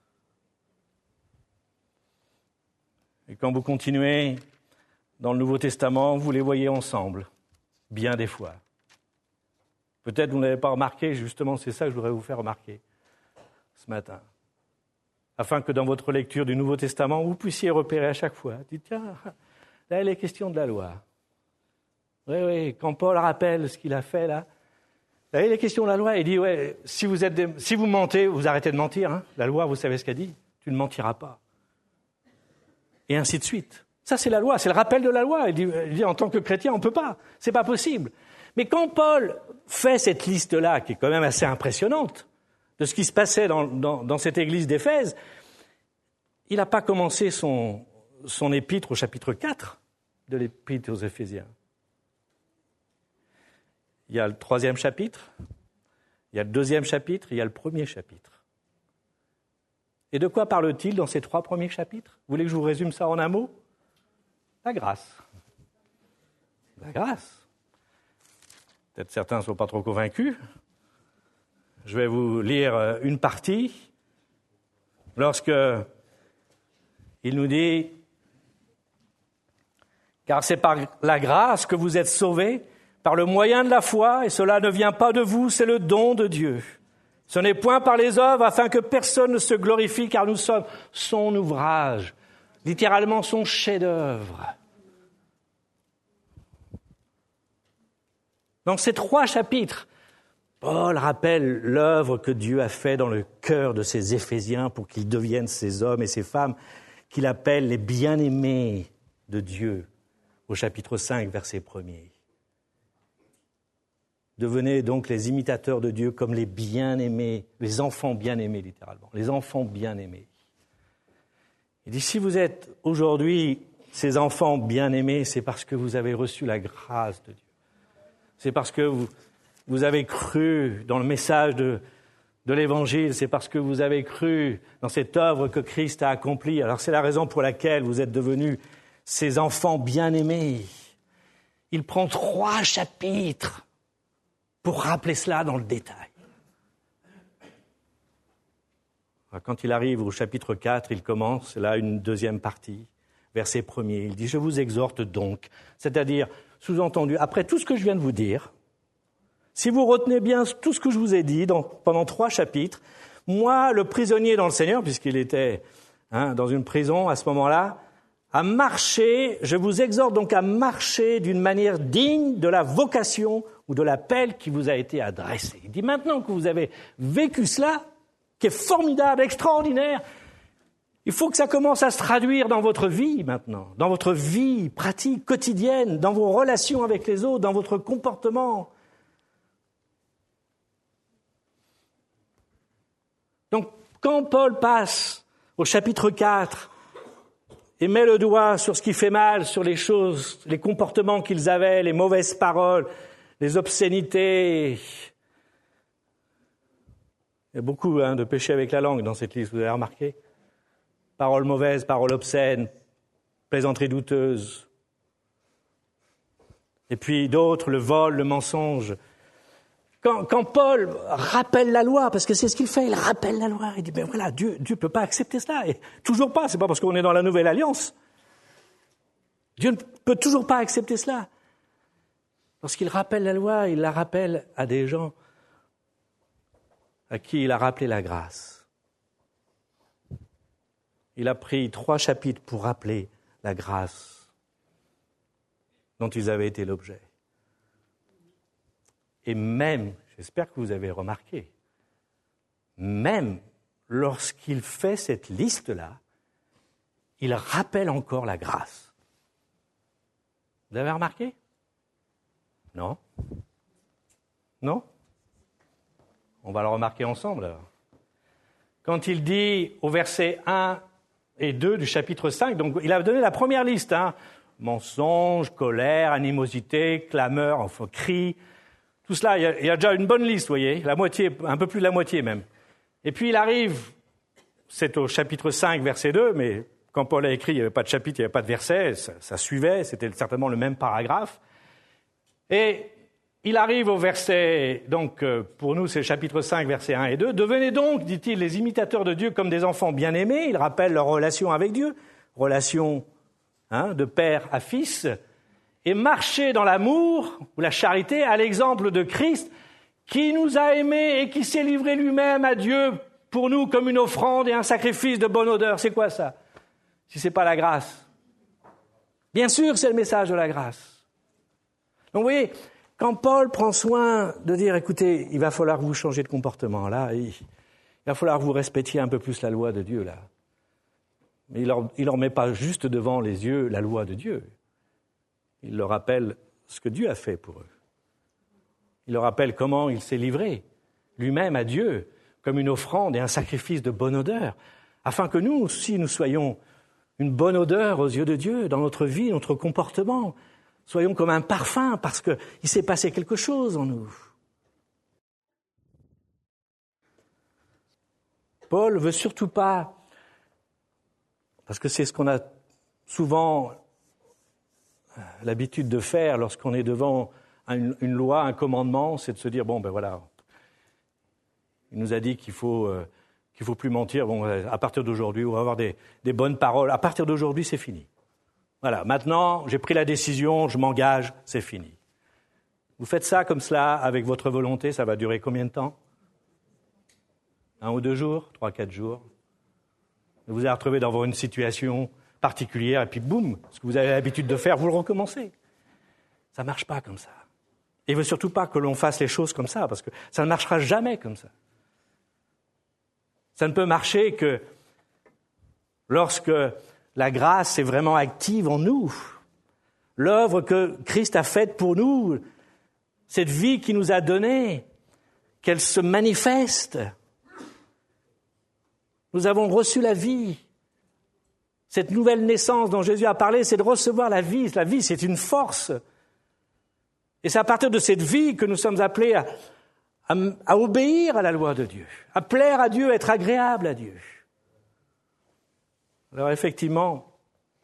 Et quand vous continuez dans le Nouveau Testament, vous les voyez ensemble, bien des fois. Peut-être vous n'avez pas remarqué, justement, c'est ça que je voudrais vous faire remarquer ce matin. Afin que dans votre lecture du Nouveau Testament, vous puissiez repérer à chaque fois. Dites, tiens, là, il est question de la loi. Oui, quand Paul rappelle ce qu'il a fait là, il est question de la loi. Il dit, si vous mentez, vous arrêtez de mentir. Hein. La loi, vous savez ce qu'elle dit. Tu ne mentiras pas. Et ainsi de suite. Ça, c'est la loi, c'est le rappel de la loi. Il dit en tant que chrétien, on ne peut pas. C'est pas possible. Mais quand Paul fait cette liste-là, qui est quand même assez impressionnante, de ce qui se passait dans cette église d'Éphèse, il n'a pas commencé son épître au chapitre 4 de l'épître aux Éphésiens. Il y a le 3e chapitre, il y a le 2e chapitre, il y a le 1er chapitre. Et de quoi parle-t-il dans ces 3 premiers chapitres? Vous voulez que je vous résume ça en un mot? La grâce. La grâce. Peut-être certains ne sont pas trop convaincus. Je vais vous lire une partie. Lorsque il nous dit « Car c'est par la grâce que vous êtes sauvés, par le moyen de la foi, et cela ne vient pas de vous, c'est le don de Dieu. Ce n'est point par les œuvres, afin que personne ne se glorifie, car nous sommes son ouvrage, littéralement son chef-d'œuvre. Dans ces 3 chapitres, Paul rappelle l'œuvre que Dieu a faite dans le cœur de ces Éphésiens pour qu'ils deviennent ces hommes et ces femmes qu'il appelle les bien-aimés de Dieu, au chapitre 5, verset 1er. Devenez donc les imitateurs de Dieu comme les bien-aimés, les enfants bien-aimés littéralement, les enfants bien-aimés. Il dit, si vous êtes aujourd'hui ces enfants bien-aimés, c'est parce que vous avez reçu la grâce de Dieu. C'est parce que vous avez cru dans le message de l'Évangile, c'est parce que vous avez cru dans cette œuvre que Christ a accomplie. Alors c'est la raison pour laquelle vous êtes devenus ces enfants bien-aimés. Il prend 3 chapitres pour rappeler cela dans le détail. Alors, quand il arrive au chapitre 4, il commence là une deuxième partie, verset 1er. Il dit « Je vous exhorte donc », c'est-à-dire, sous-entendu, après tout ce que je viens de vous dire, si vous retenez bien tout ce que je vous ai dit pendant 3 chapitres, moi, le prisonnier dans le Seigneur, puisqu'il était dans une prison à ce moment-là, à marcher, je vous exhorte donc à marcher d'une manière digne de la vocation ou de l'appel qui vous a été adressé. Il dit maintenant que vous avez vécu cela, qui est formidable, extraordinaire, il faut que ça commence à se traduire dans votre vie maintenant, dans votre vie pratique, quotidienne, dans vos relations avec les autres, dans votre comportement. Donc, quand Paul passe au chapitre 4 et met le doigt sur ce qui fait mal, sur les choses, les comportements qu'ils avaient, les mauvaises paroles, les obscénités. Il y a beaucoup de péchés avec la langue dans cette liste, vous avez remarqué. Paroles mauvaises, paroles obscènes, plaisanteries douteuses. Et puis d'autres, le vol, le mensonge. Quand Paul rappelle la loi, parce que c'est ce qu'il fait, il rappelle la loi, il dit, ben voilà, Dieu peut pas accepter cela. Et toujours pas, c'est pas parce qu'on est dans la nouvelle alliance. Dieu ne peut toujours pas accepter cela. Lorsqu'il rappelle la loi, il la rappelle à des gens à qui il a rappelé la grâce. Il a pris 3 chapitres pour rappeler la grâce dont ils avaient été l'objet. Et même, j'espère que vous avez remarqué, même lorsqu'il fait cette liste-là, il rappelle encore la grâce. Vous avez remarqué ? Non ? Non ? On va le remarquer ensemble alors. Quand il dit au verset 1 et 2 du chapitre 5, donc il a donné la première liste, mensonge, colère, animosité, clameur, enfin cri. Tout cela, il y a déjà une bonne liste, vous voyez, la moitié, un peu plus de la moitié même. Et puis il arrive, c'est au chapitre 5, verset 2, mais quand Paul a écrit, il n'y avait pas de chapitre, il n'y avait pas de verset, ça suivait, c'était certainement le même paragraphe. Et il arrive au verset, donc pour nous c'est le chapitre 5, versets 1 et 2. « Devenez donc, dit-il, les imitateurs de Dieu comme des enfants bien-aimés. » Il rappelle leur relation avec Dieu, relation de père à fils. Et marcher dans l'amour ou la charité à l'exemple de Christ qui nous a aimés et qui s'est livré lui-même à Dieu pour nous comme une offrande et un sacrifice de bonne odeur. C'est quoi ça? Si ce n'est pas la grâce. Bien sûr, c'est le message de la grâce. Donc vous voyez, quand Paul prend soin de dire, écoutez, il va falloir que vous changiez de comportement, là, il va falloir que vous respectiez un peu plus la loi de Dieu, là. Mais il leur met pas juste devant les yeux la loi de Dieu. Il leur rappelle ce que Dieu a fait pour eux. Il leur rappelle comment il s'est livré lui-même à Dieu comme une offrande et un sacrifice de bonne odeur, afin que nous aussi nous soyons une bonne odeur aux yeux de Dieu dans notre vie, notre comportement. Soyons comme un parfum parce qu'il s'est passé quelque chose en nous. Paul ne veut surtout pas, parce que c'est ce qu'on a souvent l'habitude de faire lorsqu'on est devant une loi, un commandement, c'est de se dire, bon, ben voilà, il nous a dit qu'il faut plus mentir, bon, à partir d'aujourd'hui, on va avoir des bonnes paroles, à partir d'aujourd'hui, c'est fini. Voilà, maintenant, j'ai pris la décision, je m'engage, c'est fini. Vous faites ça comme cela, avec votre volonté, ça va durer combien de temps? 1 ou 2 jours? 3, 4 jours? Vous vous êtes retrouvé dans une situation particulière, et puis boum, ce que vous avez l'habitude de faire, vous le recommencez. Ça ne marche pas comme ça. Il ne veut surtout pas que l'on fasse les choses comme ça, parce que ça ne marchera jamais comme ça. Ça ne peut marcher que lorsque la grâce est vraiment active en nous. L'œuvre que Christ a faite pour nous, cette vie qu'il nous a donnée, qu'elle se manifeste. Nous avons reçu la vie. Cette nouvelle naissance dont Jésus a parlé, c'est de recevoir la vie. La vie, c'est une force. Et c'est à partir de cette vie que nous sommes appelés à obéir à la loi de Dieu, à plaire à Dieu, être agréable à Dieu. Alors effectivement,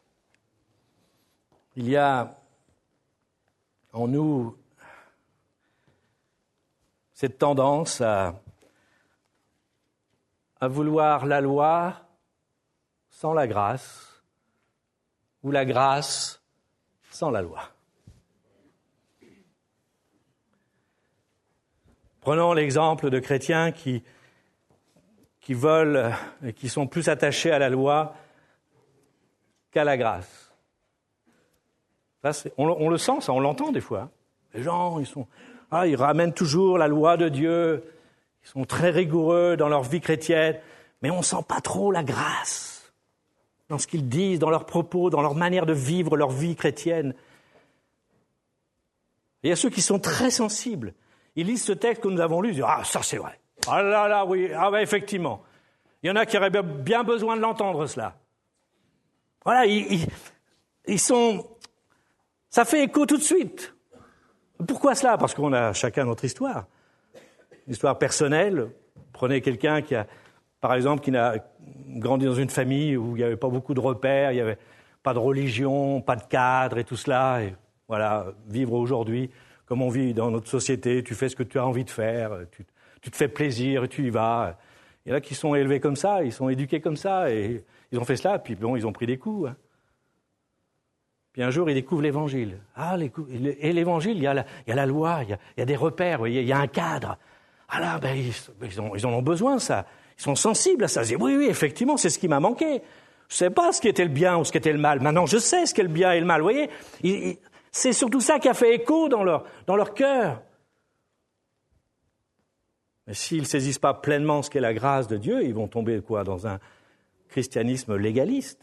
il y a en nous cette tendance à vouloir la loi sans la grâce, ou la grâce sans la loi. Prenons l'exemple de chrétiens qui veulent et qui sont plus attachés à la loi qu'à la grâce. Ça, on le sent, ça, on l'entend des fois. Les gens, ils ramènent toujours la loi de Dieu, ils sont très rigoureux dans leur vie chrétienne, mais on ne sent pas trop la grâce dans ce qu'ils disent, dans leurs propos, dans leur manière de vivre leur vie chrétienne. Et il y a ceux qui sont très sensibles. Ils lisent ce texte que nous avons lu, ils disent « Ah, ça c'est vrai. Ah là, oui, ah ouais, effectivement. Il y en a qui auraient bien besoin de l'entendre, cela. » Voilà, ils sont... Ça fait écho tout de suite. Pourquoi cela ? Parce qu'on a chacun notre histoire. Une histoire personnelle. Prenez quelqu'un qui a, par exemple, qui a grandi dans une famille où il n'y avait pas beaucoup de repères, il n'y avait pas de religion, pas de cadre et tout cela. Et voilà, vivre aujourd'hui comme on vit dans notre société, tu fais ce que tu as envie de faire, tu te fais plaisir et tu y vas. Il y en a qui sont élevés comme ça, ils sont éduqués comme ça, et ils ont fait cela, puis bon, ils ont pris des coups. Puis un jour, ils découvrent l'Évangile. Et l'Évangile, il y a la loi, il y a des repères, il y a un cadre. Ah là, ils en ont besoin, ça. Ils sont sensibles à ça. Ils disent, oui, effectivement, c'est ce qui m'a manqué. Je ne sais pas ce qui était le bien ou ce qui était le mal. Maintenant, je sais ce qu'est le bien et le mal. Vous voyez, c'est surtout ça qui a fait écho dans leur cœur. Mais s'ils ne saisissent pas pleinement ce qu'est la grâce de Dieu, ils vont tomber dans un christianisme légaliste.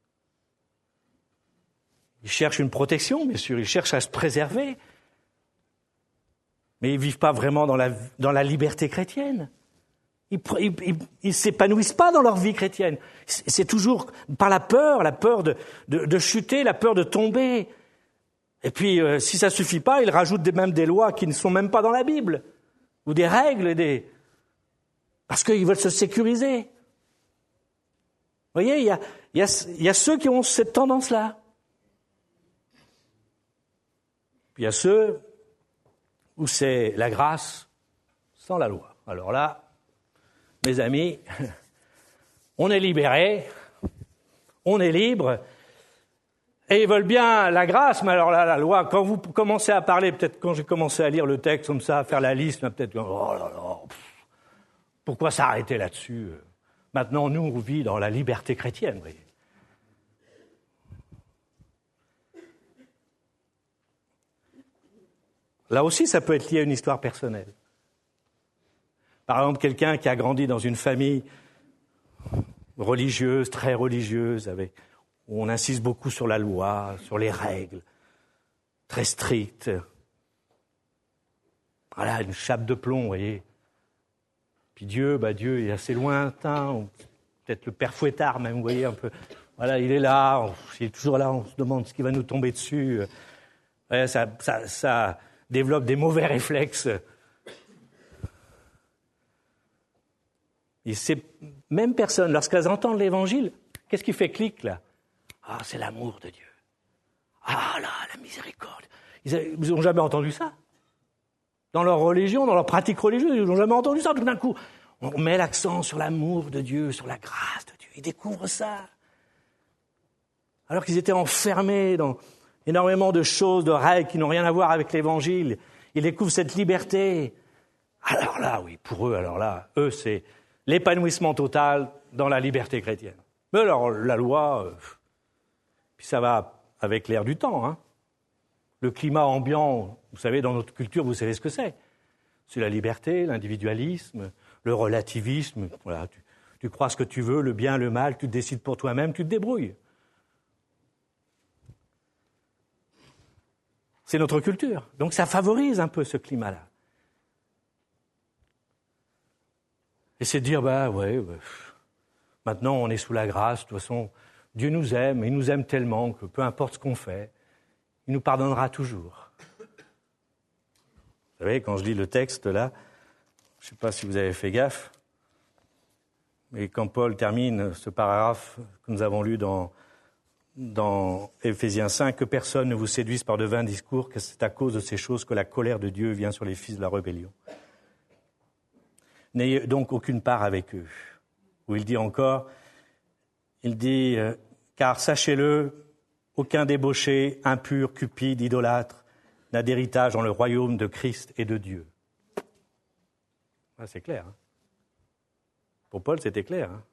Ils cherchent une protection, bien sûr, ils cherchent à se préserver. Mais ils ne vivent pas vraiment dans la liberté chrétienne. Ils s'épanouissent pas dans leur vie chrétienne. C'est toujours par la peur de chuter, la peur de tomber. Et puis, si ça suffit pas, ils rajoutent même des lois qui ne sont même pas dans la Bible, ou des règles, parce qu'ils veulent se sécuriser. Vous voyez, il y a ceux qui ont cette tendance-là. Puis il y a ceux où c'est la grâce sans la loi. Alors là, mes amis, on est libérés, on est libre, et ils veulent bien la grâce, mais alors là, la loi, quand vous commencez à parler, peut-être quand j'ai commencé à lire le texte comme ça, à faire la liste, peut-être, oh là là, pourquoi s'arrêter là-dessus ? Maintenant, nous, on vit dans la liberté chrétienne, vous voyez. Là aussi, ça peut être lié à une histoire personnelle. Par exemple, quelqu'un qui a grandi dans une famille religieuse, très religieuse, où on insiste beaucoup sur la loi, sur les règles, très strictes. Voilà, une chape de plomb, vous voyez. Puis Dieu est assez lointain, peut-être le père Fouettard même, vous voyez, un peu. Voilà, il est là, il est toujours là, on se demande ce qui va nous tomber dessus. Ouais, ça développe des mauvais réflexes. Et ces mêmes personnes, lorsqu'elles entendent l'Évangile, qu'est-ce qui fait clic, là ? Ah, c'est l'amour de Dieu. Ah là, la miséricorde. Ils n'ont jamais entendu ça. Dans leur religion, dans leur pratique religieuse, ils n'ont jamais entendu ça. Tout d'un coup, on met l'accent sur l'amour de Dieu, sur la grâce de Dieu. Ils découvrent ça. Alors qu'ils étaient enfermés dans énormément de choses, de règles qui n'ont rien à voir avec l'Évangile. Ils découvrent cette liberté. Alors là, oui, pour eux, eux, c'est l'épanouissement total dans la liberté chrétienne. Mais alors, la loi, puis ça va avec l'air du temps, hein. Le climat ambiant, vous savez, dans notre culture, vous savez ce que c'est. C'est la liberté, l'individualisme, le relativisme. Voilà, tu crois ce que tu veux, le bien, le mal, tu décides pour toi-même, tu te débrouilles. C'est notre culture. Donc ça favorise un peu ce climat-là. Et c'est de dire, maintenant on est sous la grâce, de toute façon, Dieu nous aime, il nous aime tellement que peu importe ce qu'on fait, il nous pardonnera toujours. Vous savez, quand je lis le texte là, je ne sais pas si vous avez fait gaffe, mais quand Paul termine ce paragraphe que nous avons lu dans Éphésiens 5, que personne ne vous séduise par de vains discours, que c'est à cause de ces choses que la colère de Dieu vient sur les fils de la rébellion. N'ayez donc aucune part avec eux. Où il dit encore, car sachez-le, aucun débauché, impur, cupide, idolâtre n'a d'héritage dans le royaume de Christ et de Dieu. Ah, c'est clair. Hein. Pour Paul, c'était clair. Hein.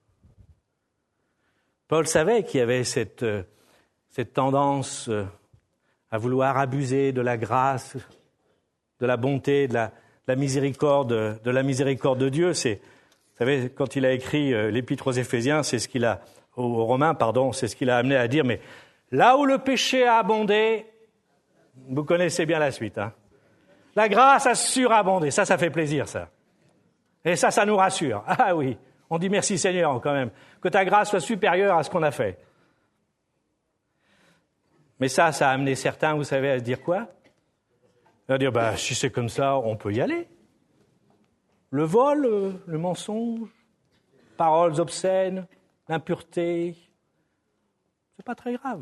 Paul savait qu'il y avait cette tendance à vouloir abuser de la grâce, de la bonté, de la miséricorde de Dieu. Vous savez, quand il a écrit l'épître aux Éphésiens, aux Romains, c'est ce qu'il a amené à dire, mais là où le péché a abondé, vous connaissez bien la suite, hein. La grâce a surabondé, ça fait plaisir, ça. Et ça nous rassure. Ah oui, on dit merci Seigneur quand même, que ta grâce soit supérieure à ce qu'on a fait. Mais ça a amené certains, vous savez, à se dire quoi ? À dire, si c'est comme ça, on peut y aller. Le vol, le mensonge, paroles obscènes, l'impureté, c'est pas très grave.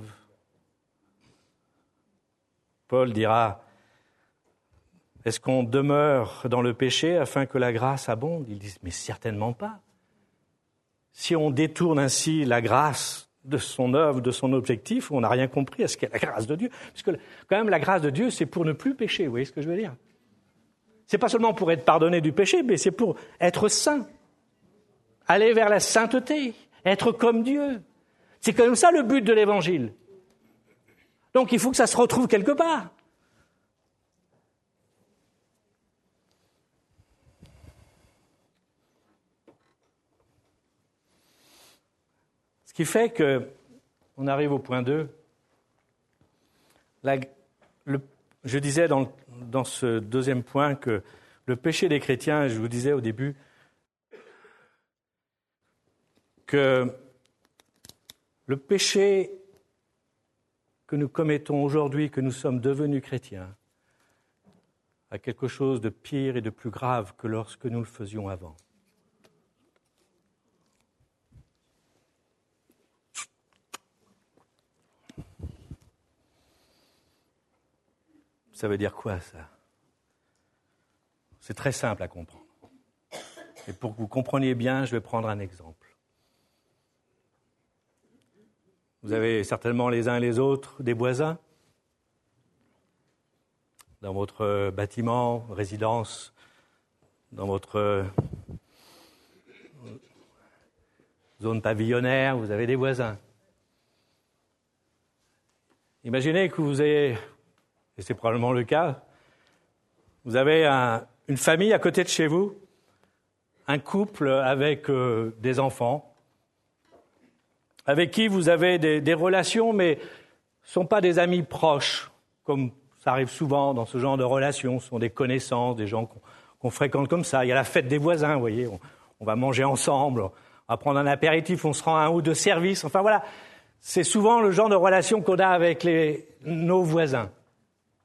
Paul dira, est-ce qu'on demeure dans le péché afin que la grâce abonde ? Ils disent, mais certainement pas. Si on détourne ainsi la grâce de son œuvre, de son objectif, on n'a rien compris à ce qu'est la grâce de Dieu. Puisque quand même, la grâce de Dieu, c'est pour ne plus pécher, vous voyez ce que je veux dire ? C'est pas seulement pour être pardonné du péché, mais c'est pour être saint, aller vers la sainteté, être comme Dieu. C'est comme ça le but de l'Évangile. Donc il faut que ça se retrouve quelque part. Ce qui fait que, on arrive au point 2, je disais dans ce deuxième point que le péché des chrétiens, je vous disais au début, que le péché que nous commettons aujourd'hui, que nous sommes devenus chrétiens, a quelque chose de pire et de plus grave que lorsque nous le faisions avant. Ça veut dire quoi, ça ? C'est très simple à comprendre. Et pour que vous compreniez bien, je vais prendre un exemple. Vous avez certainement les uns et les autres des voisins dans votre bâtiment, résidence, dans votre zone pavillonnaire, vous avez des voisins. Imaginez que vous ayez, et c'est probablement le cas, vous avez une famille à côté de chez vous, un couple avec des enfants, avec qui vous avez des relations, mais ne sont pas des amis proches, comme ça arrive souvent dans ce genre de relations. Ce sont des connaissances, des gens qu'on fréquente comme ça. Il y a la fête des voisins, vous voyez, on va manger ensemble, on va prendre un apéritif, on se rend à un ou deux services. Enfin voilà, c'est souvent le genre de relation qu'on a avec nos voisins. D'accord ?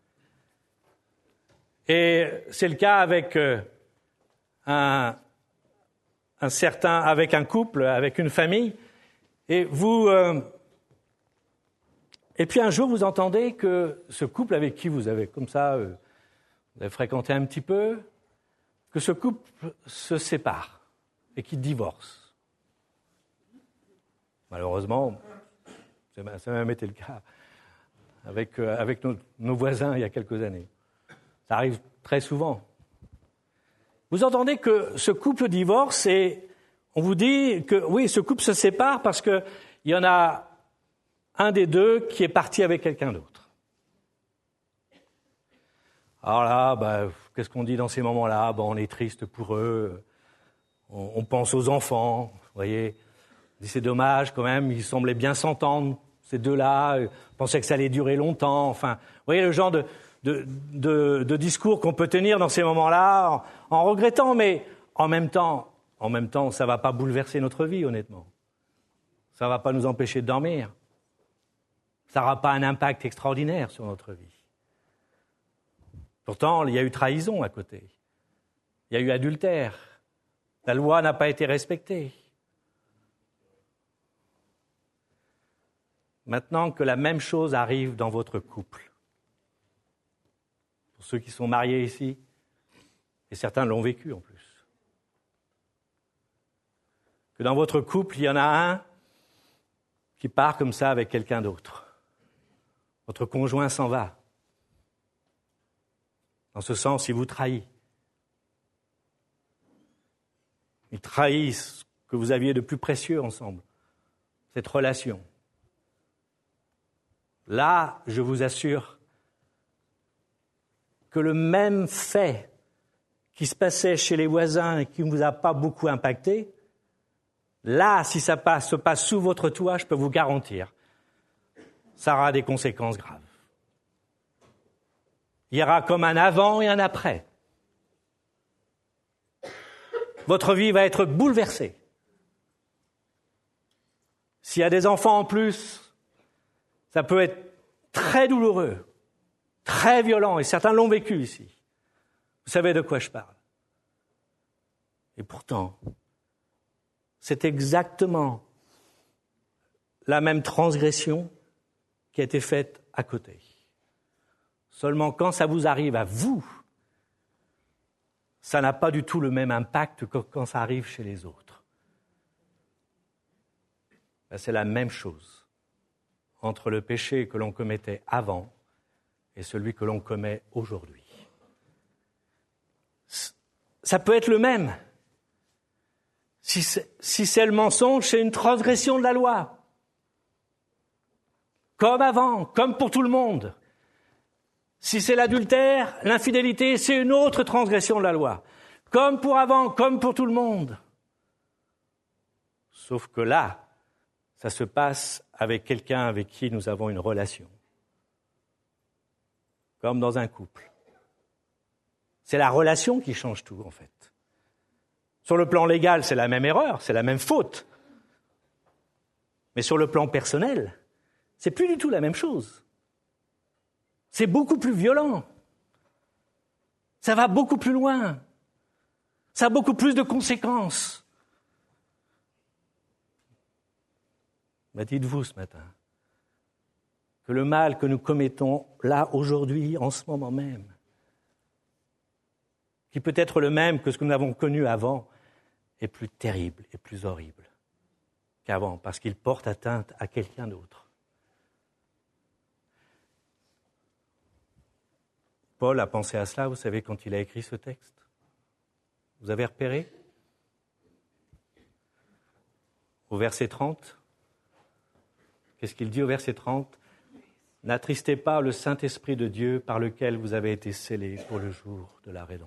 Et c'est le cas avec avec un couple, avec une famille, et et puis un jour vous entendez que ce couple avec qui vous avez comme ça, vous avez fréquenté un petit peu, que ce couple se sépare et qu'il divorce. Malheureusement, ça a même été le cas avec nos voisins il y a quelques années. Ça arrive très souvent. Vous entendez que ce couple divorce et on vous dit que oui, ce couple se sépare parce qu'il y en a un des deux qui est parti avec quelqu'un d'autre. Alors là, qu'est-ce qu'on dit dans ces moments-là ? On est triste pour eux. On pense aux enfants, vous voyez. On dit, c'est dommage quand même, ils semblaient bien s'entendre, ces deux-là. On pensait que ça allait durer longtemps. Enfin, vous voyez le genre de discours qu'on peut tenir dans ces moments-là, en regrettant, mais en même temps, ça ne va pas bouleverser notre vie, honnêtement. Ça ne va pas nous empêcher de dormir. Ça n'aura pas un impact extraordinaire sur notre vie. Pourtant, il y a eu trahison à côté. Il y a eu adultère. La loi n'a pas été respectée. Maintenant que la même chose arrive dans votre couple, pour ceux qui sont mariés ici, et certains l'ont vécu en plus, que dans votre couple, il y en a un qui part comme ça avec quelqu'un d'autre. Votre conjoint s'en va. Dans ce sens, il vous trahit. Il trahit ce que vous aviez de plus précieux ensemble, cette relation. Là, je vous assure que le même fait qui se passait chez les voisins et qui ne vous a pas beaucoup impacté, là, si ça se passe sous votre toit, je peux vous garantir, ça aura des conséquences graves. Il y aura comme un avant et un après. Votre vie va être bouleversée. S'il y a des enfants en plus, ça peut être très douloureux, très violent, et certains l'ont vécu ici. Vous savez de quoi je parle. Et pourtant, c'est exactement la même transgression qui a été faite à côté. Seulement quand ça vous arrive à vous, ça n'a pas du tout le même impact que quand ça arrive chez les autres. C'est la même chose entre le péché que l'on commettait avant et celui que l'on commet aujourd'hui. Ça peut être le même. Si c'est le mensonge, c'est une transgression de la loi. Comme avant, comme pour tout le monde. Si c'est l'adultère, l'infidélité, c'est une autre transgression de la loi. Comme pour avant, comme pour tout le monde. Sauf que là, ça se passe avec quelqu'un avec qui nous avons une relation. Comme dans un couple. C'est la relation qui change tout, en fait. Sur le plan légal, c'est la même erreur, c'est la même faute. Mais sur le plan personnel, c'est plus du tout la même chose. C'est beaucoup plus violent. Ça va beaucoup plus loin. Ça a beaucoup plus de conséquences. Mais dites-vous ce matin que le mal que nous commettons là, aujourd'hui, en ce moment même, qui peut être le même que ce que nous avons connu avant, est plus terrible et plus horrible qu'avant, parce qu'il porte atteinte à quelqu'un d'autre. Paul a pensé à cela, vous savez, quand il a écrit ce texte. Vous avez repéré ? Au verset 30, qu'est-ce qu'il dit au verset 30 ? « N'attristez pas le Saint-Esprit de Dieu par lequel vous avez été scellés pour le jour de la rédemption. »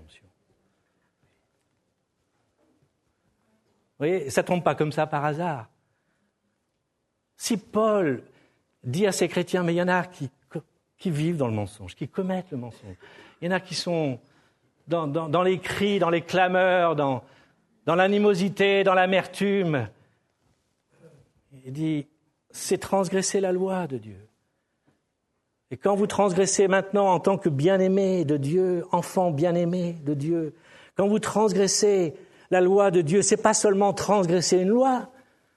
Vous voyez, ça ne tombe pas comme ça par hasard. Si Paul dit à ces chrétiens, mais il y en a qui vivent dans le mensonge, qui commettent le mensonge. Il y en a qui sont dans les cris, dans les clameurs, dans l'animosité, dans l'amertume. Il dit, c'est transgresser la loi de Dieu. Et quand vous transgressez maintenant en tant que bien-aimé de Dieu, enfant bien-aimé de Dieu, quand vous transgressez la loi de Dieu, c'est pas seulement transgresser une loi,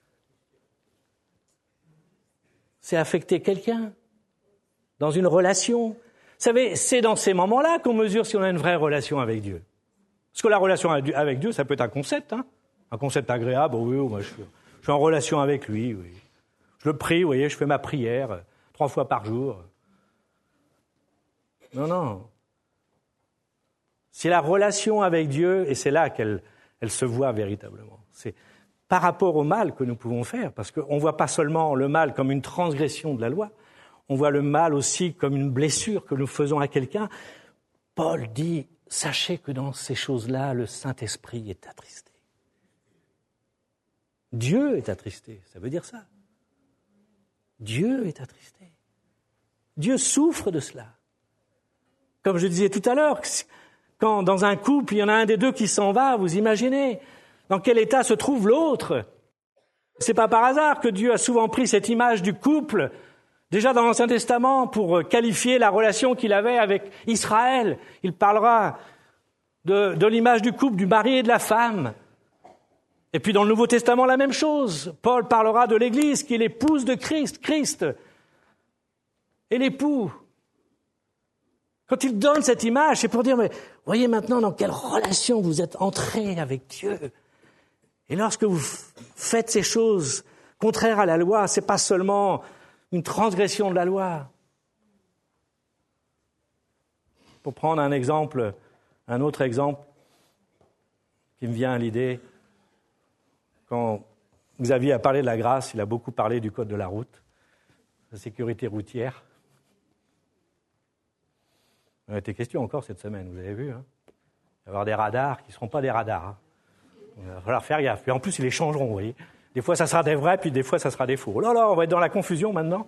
c'est affecter quelqu'un dans une relation. Vous savez, c'est dans ces moments-là qu'on mesure si on a une vraie relation avec Dieu. Parce que la relation avec Dieu, ça peut être un concept, un concept agréable. Oui, moi, je suis en relation avec lui. Oui. Je le prie, vous voyez, je fais ma prière 3 fois par jour. Non. C'est la relation avec Dieu, et c'est là qu'elle se voit véritablement. C'est par rapport au mal que nous pouvons faire, parce qu'on ne voit pas seulement le mal comme une transgression de la loi, on voit le mal aussi comme une blessure que nous faisons à quelqu'un, Paul dit, sachez que dans ces choses-là, le Saint-Esprit est attristé. Dieu est attristé, ça veut dire ça. Dieu est attristé. Dieu souffre de cela. Comme je disais tout à l'heure, quand dans un couple, il y en a un des deux qui s'en va, vous imaginez dans quel état se trouve l'autre. C'est pas par hasard que Dieu a souvent pris cette image du couple, déjà dans l'Ancien Testament, pour qualifier la relation qu'il avait avec Israël. Il parlera de l'image du couple, du mari et de la femme. Et puis dans le Nouveau Testament, la même chose. Paul parlera de l'Église qui est l'épouse de Christ et l'époux. Quand il donne cette image, c'est pour dire, mais voyez maintenant dans quelle relation vous êtes entrés avec Dieu. Et lorsque vous faites ces choses contraires à la loi, c'est pas seulement une transgression de la loi. Pour prendre un autre exemple qui me vient à l'idée, quand Xavier a parlé de la grâce, il a beaucoup parlé du code de la route, la sécurité routière. Il y a été question encore cette semaine, vous avez vu. Il va y avoir des radars qui ne seront pas des radars. Il va falloir faire gaffe. Et en plus, ils les changeront, vous voyez. Des fois, ça sera des vrais, puis des fois, ça sera des faux. Oh là là, on va être dans la confusion maintenant.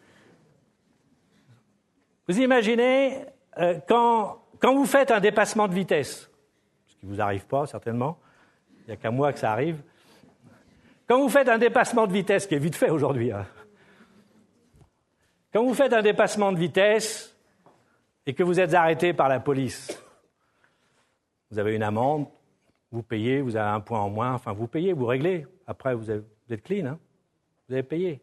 Vous imaginez, quand vous faites un dépassement de vitesse, ce qui ne vous arrive pas, certainement, il n'y a qu'à moi que ça arrive. Quand vous faites un dépassement de vitesse, qui est vite fait aujourd'hui, quand vous faites un dépassement de vitesse et que vous êtes arrêté par la police, vous avez une amende, vous payez, vous avez un point en moins, enfin vous payez, vous réglez. Après, vous êtes clean, hein, vous avez payé.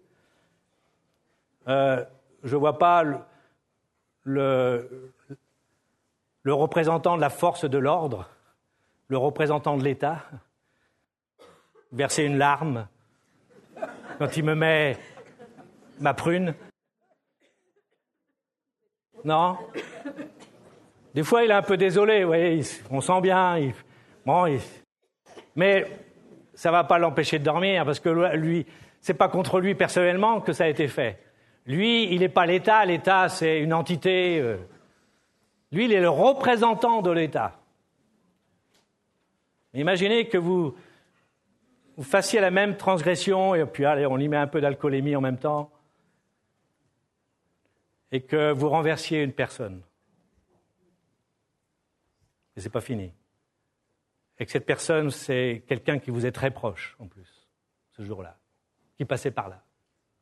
Je ne vois pas le représentant de la force de l'ordre, le représentant de l'État, verser une larme quand il me met ma prune. Non. Des fois, il est un peu désolé, vous voyez, on sent bien. Mais ça ne va pas l'empêcher de dormir, parce que lui, c'est pas contre lui personnellement que ça a été fait. Lui, il n'est pas l'État. L'État, c'est une entité. Lui, il est le représentant de l'État. Imaginez que vous fassiez la même transgression, et puis allez, on y met un peu d'alcoolémie en même temps, et que vous renversiez une personne. Et c'est pas fini. Et que cette personne, c'est quelqu'un qui vous est très proche, en plus, ce jour-là, qui passait par là.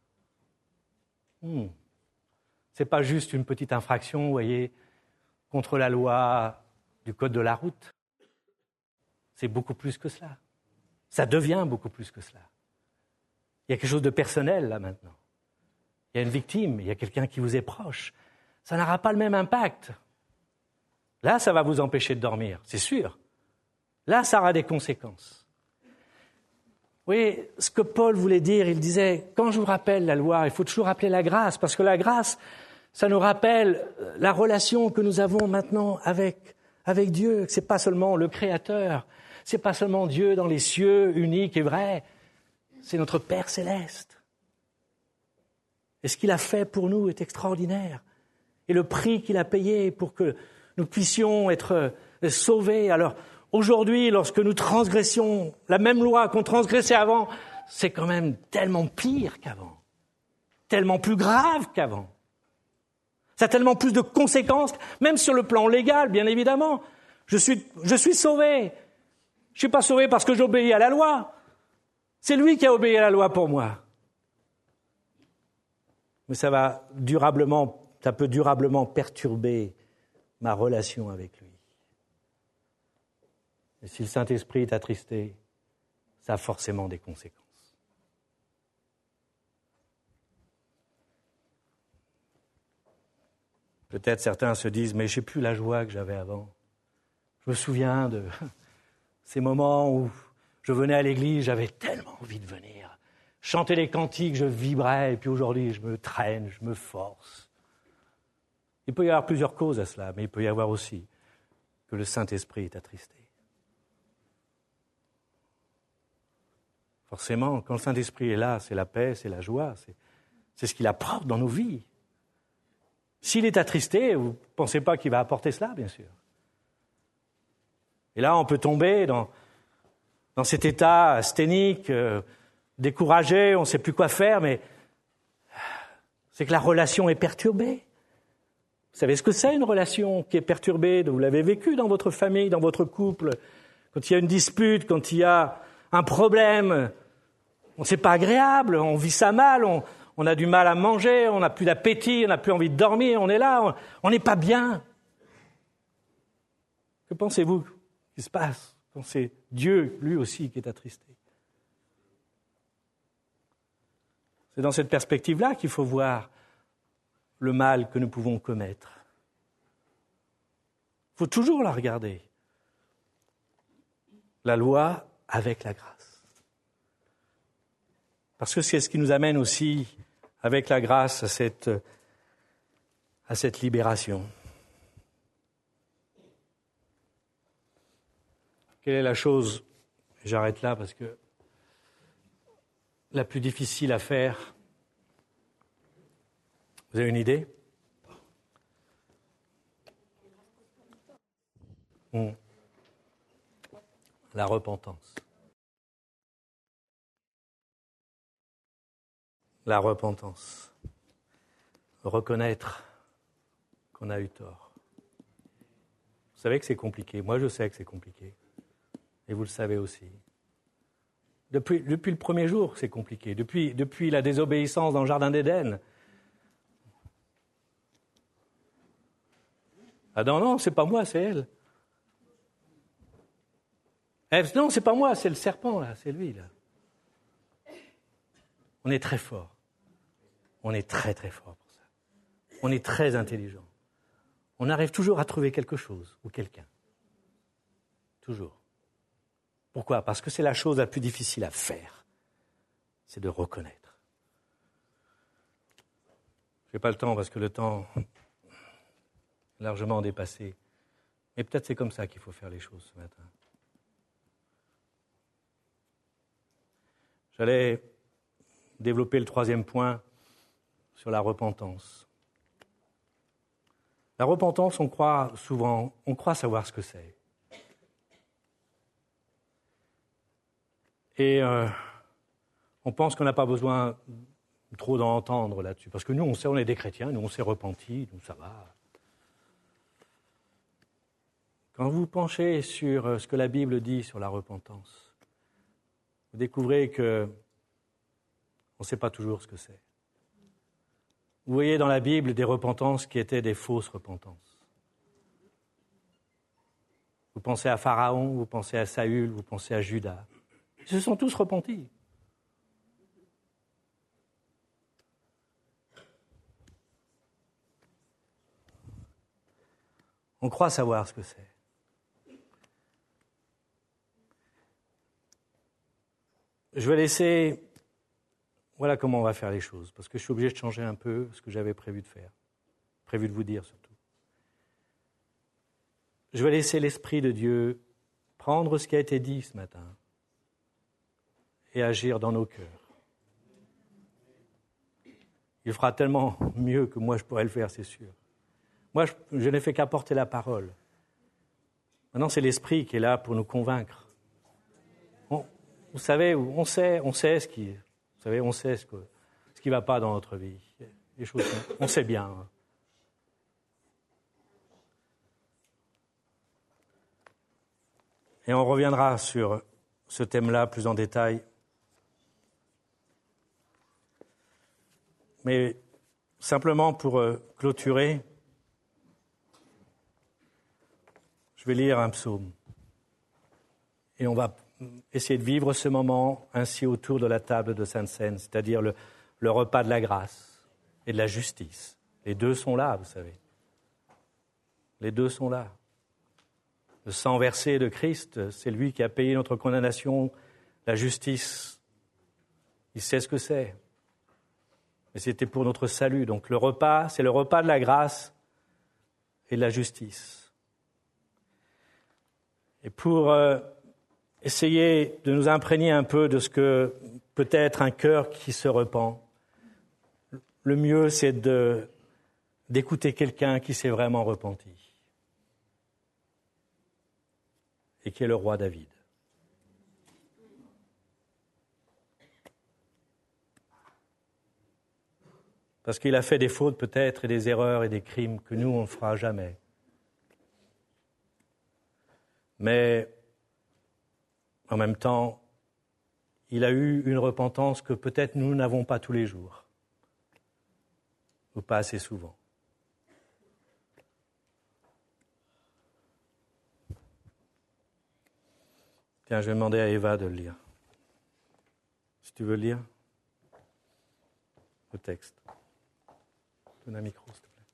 C'est pas juste une petite infraction, vous voyez, contre la loi du code de la route. C'est beaucoup plus que cela. Ça devient beaucoup plus que cela. Il y a quelque chose de personnel, là, maintenant. Il y a une victime, il y a quelqu'un qui vous est proche. Ça n'aura pas le même impact. Là, ça va vous empêcher de dormir, c'est sûr. Là, ça aura des conséquences. Vous voyez, ce que Paul voulait dire, il disait, quand je vous rappelle la loi, il faut toujours rappeler la grâce, parce que la grâce, ça nous rappelle la relation que nous avons maintenant avec Dieu. Ce n'est pas seulement le Créateur, ce n'est pas seulement Dieu dans les cieux, unique et vrai, c'est notre Père céleste. Et ce qu'il a fait pour nous est extraordinaire. Et le prix qu'il a payé pour que nous puissions être sauvés. Alors, aujourd'hui, lorsque nous transgressions la même loi qu'on transgressait avant, c'est quand même tellement pire qu'avant. Tellement plus grave qu'avant. Ça a tellement plus de conséquences, même sur le plan légal, bien évidemment. Je suis sauvé. Je ne suis pas sauvé parce que j'obéis à la loi. C'est lui qui a obéi à la loi pour moi. Mais ça peut durablement perturber ma relation avec lui. Et si le Saint-Esprit est attristé, ça a forcément des conséquences. Peut-être certains se disent, mais je n'ai plus la joie que j'avais avant. Je me souviens de ces moments où je venais à l'église, j'avais tellement envie de venir. Chanter les cantiques, je vibrais, et puis aujourd'hui, je me traîne, je me force. Il peut y avoir plusieurs causes à cela, mais il peut y avoir aussi que le Saint-Esprit est attristé. Forcément, quand le Saint-Esprit est là, c'est la paix, c'est la joie, c'est ce qu'il apporte dans nos vies. S'il est attristé, vous ne pensez pas qu'il va apporter cela, bien sûr. Et là, on peut tomber dans cet état asthénique, découragé, on ne sait plus quoi faire, mais c'est que la relation est perturbée. Vous savez ce que c'est une relation qui est perturbée? Vous l'avez vécu dans votre famille, dans votre couple. Quand il y a une dispute, quand il y a un problème, c'est pas agréable, on vit ça mal, on a du mal à manger, on n'a plus d'appétit, on n'a plus envie de dormir, on est là, on n'est pas bien. Que pensez-vous qui se passe quand c'est Dieu, lui aussi, qui est attristé? C'est dans cette perspective-là qu'il faut voir le mal que nous pouvons commettre. Il faut toujours la regarder. La loi avec la grâce. Parce que c'est ce qui nous amène aussi, avec la grâce, à cette libération. Quelle est la chose, j'arrête là parce que la plus difficile à faire? Vous avez une idée? La repentance. La repentance. Reconnaître qu'on a eu tort. Vous savez que c'est compliqué. Moi, je sais que c'est compliqué. Et vous le savez aussi. Depuis le premier jour, c'est compliqué. Depuis la désobéissance dans le Jardin d'Éden. Adam, non, c'est pas moi, c'est elle. Ève, non, c'est pas moi, c'est le serpent, là, c'est lui, là. On est très fort. On est très, très fort pour ça. On est très intelligent. On arrive toujours à trouver quelque chose ou quelqu'un. Toujours. Pourquoi? Parce que c'est la chose la plus difficile à faire. C'est de reconnaître. Je n'ai pas le temps parce que le temps est largement dépassé. Mais peut-être c'est comme ça qu'il faut faire les choses ce matin. J'allais développer le troisième point sur la repentance. La repentance, on croit savoir ce que c'est. Et on pense qu'on n'a pas besoin trop d'en entendre là-dessus. Parce que nous, on sait, on est des chrétiens, nous, on s'est repentis, nous, ça va. Quand vous penchez sur ce que la Bible dit sur la repentance, vous découvrez qu'on ne sait pas toujours ce que c'est. Vous voyez dans la Bible des repentances qui étaient des fausses repentances. Vous pensez à Pharaon, vous pensez à Saül, vous pensez à Judas. Ils se sont tous repentis. On croit savoir ce que c'est. Je vais laisser... Voilà comment on va faire les choses, parce que je suis obligé de changer un peu ce que j'avais prévu de faire, prévu de vous dire surtout. Je vais laisser l'Esprit de Dieu prendre ce qui a été dit ce matin et agir dans nos cœurs. Il fera tellement mieux que moi je pourrais le faire, c'est sûr. Moi, je n'ai fait qu'apporter la parole. Maintenant, c'est l'Esprit qui est là pour nous convaincre. Vous savez, on sait ce qui... Vous savez, on sait ce qui ne va pas dans notre vie. Les choses, on sait bien. Et on reviendra sur ce thème-là plus en détail. Mais simplement pour clôturer, je vais lire un psaume. Et on va essayer de vivre ce moment ainsi autour de la table de Sainte-Seine, c'est-à-dire le repas de la grâce et de la justice. Les deux sont là, vous savez. Les deux sont là. Le sang versé de Christ, c'est lui qui a payé notre condamnation, la justice. Il sait ce que c'est. Mais c'était pour notre salut. Donc le repas, c'est le repas de la grâce et de la justice. Et pour essayer de nous imprégner un peu de ce que peut être un cœur qui se repent, le mieux c'est d'écouter quelqu'un qui s'est vraiment repenti et qui est le roi David. Parce qu'il a fait des fautes peut-être et des erreurs et des crimes que nous, on ne fera jamais. Mais en même temps, il a eu une repentance que peut-être nous n'avons pas tous les jours, ou pas assez souvent. Tiens, je vais demander à Eva de le lire. Si tu veux le lire, le texte. Donne un micro, s'il te plaît.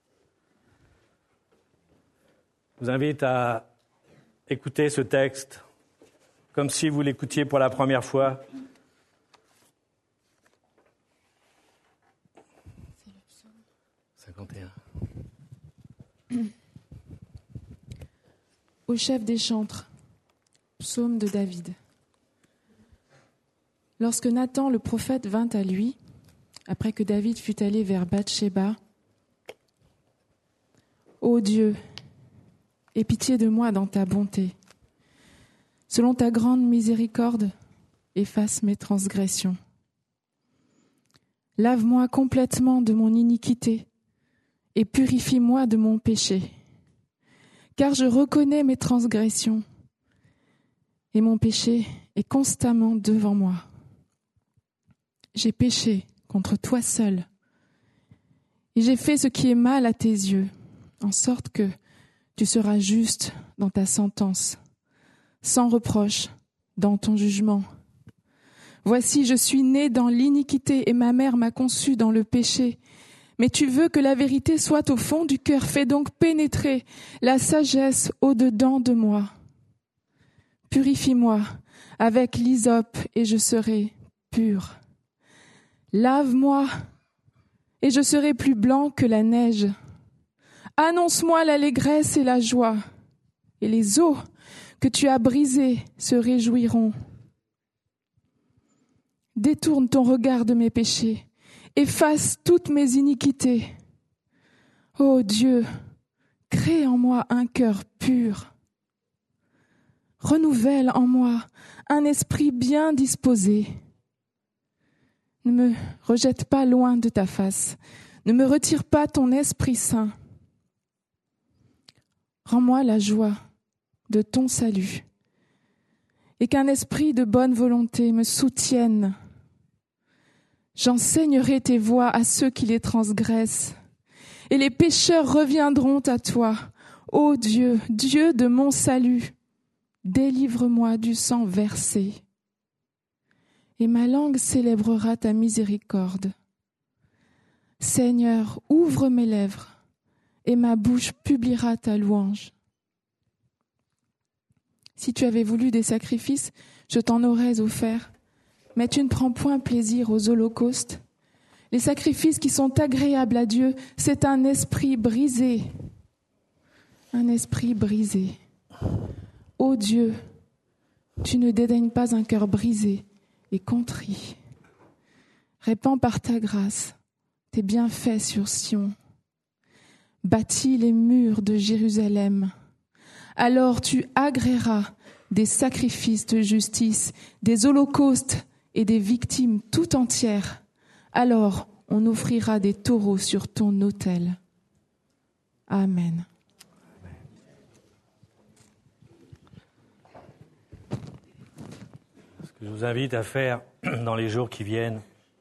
Je vous invite à écouter ce texte comme si vous l'écoutiez pour la première fois. C'est le psaume 51. Au chef des chantres, psaume de David. Lorsque Nathan le prophète vint à lui, après que David fut allé vers Bathsheba, « Ô Dieu, aie pitié de moi dans ta bonté. Selon ta grande miséricorde, efface mes transgressions. Lave-moi complètement de mon iniquité et purifie-moi de mon péché. Car je reconnais mes transgressions et mon péché est constamment devant moi. J'ai péché contre toi seul et j'ai fait ce qui est mal à tes yeux, en sorte que tu seras juste dans ta sentence, sans reproche dans ton jugement. Voici, je suis né dans l'iniquité et ma mère m'a conçu dans le péché. Mais tu veux que la vérité soit au fond du cœur. Fais donc pénétrer la sagesse au-dedans de moi. Purifie-moi avec l'hysope et je serai pur. Lave-moi et je serai plus blanc que la neige. Annonce-moi l'allégresse et la joie, et les eaux que tu as brisées se réjouiront. Détourne ton regard de mes péchés, efface toutes mes iniquités. Ô Dieu, crée en moi un cœur pur. Renouvelle en moi un esprit bien disposé. Ne me rejette pas loin de ta face, ne me retire pas ton Esprit Saint. Rends-moi la joie de ton salut et qu'un esprit de bonne volonté me soutienne. J'enseignerai tes voies à ceux qui les transgressent et les pécheurs reviendront à toi. Ô Dieu, Dieu de mon salut, délivre-moi du sang versé et ma langue célébrera ta miséricorde. Seigneur, ouvre mes lèvres et ma bouche publiera ta louange. Si tu avais voulu des sacrifices, je t'en aurais offert, mais tu ne prends point plaisir aux holocaustes. Les sacrifices qui sont agréables à Dieu, c'est un esprit brisé. Un esprit brisé. Ô Dieu, tu ne dédaignes pas un cœur brisé et contrit. Répands par ta grâce tes bienfaits sur Sion. Bâtis les murs de Jérusalem. Alors tu agréeras des sacrifices de justice, des holocaustes et des victimes tout entières. Alors on offrira des taureaux sur ton autel. Amen. Ce que je vous invite à faire dans les jours qui viennent,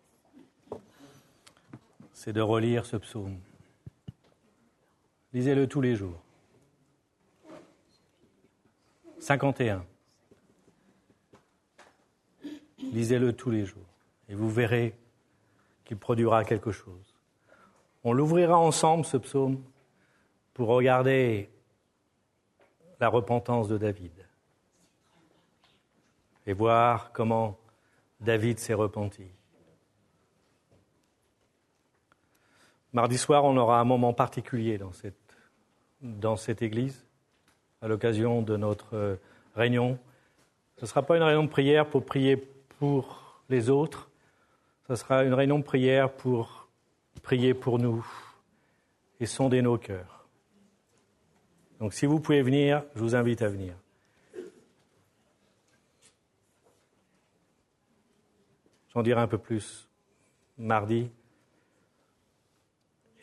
c'est de relire ce psaume. Lisez-le tous les jours. 51. Lisez-le tous les jours et vous verrez qu'il produira quelque chose. On l'ouvrira ensemble, ce psaume, pour regarder la repentance de David et voir comment David s'est repenti. Mardi soir, on aura un moment particulier dans cette église, à l'occasion de notre réunion. Ce ne sera pas une réunion de prière pour prier pour les autres, ce sera une réunion de prière pour prier pour nous et sonder nos cœurs. Donc si vous pouvez venir, je vous invite à venir. J'en dirai un peu plus mardi.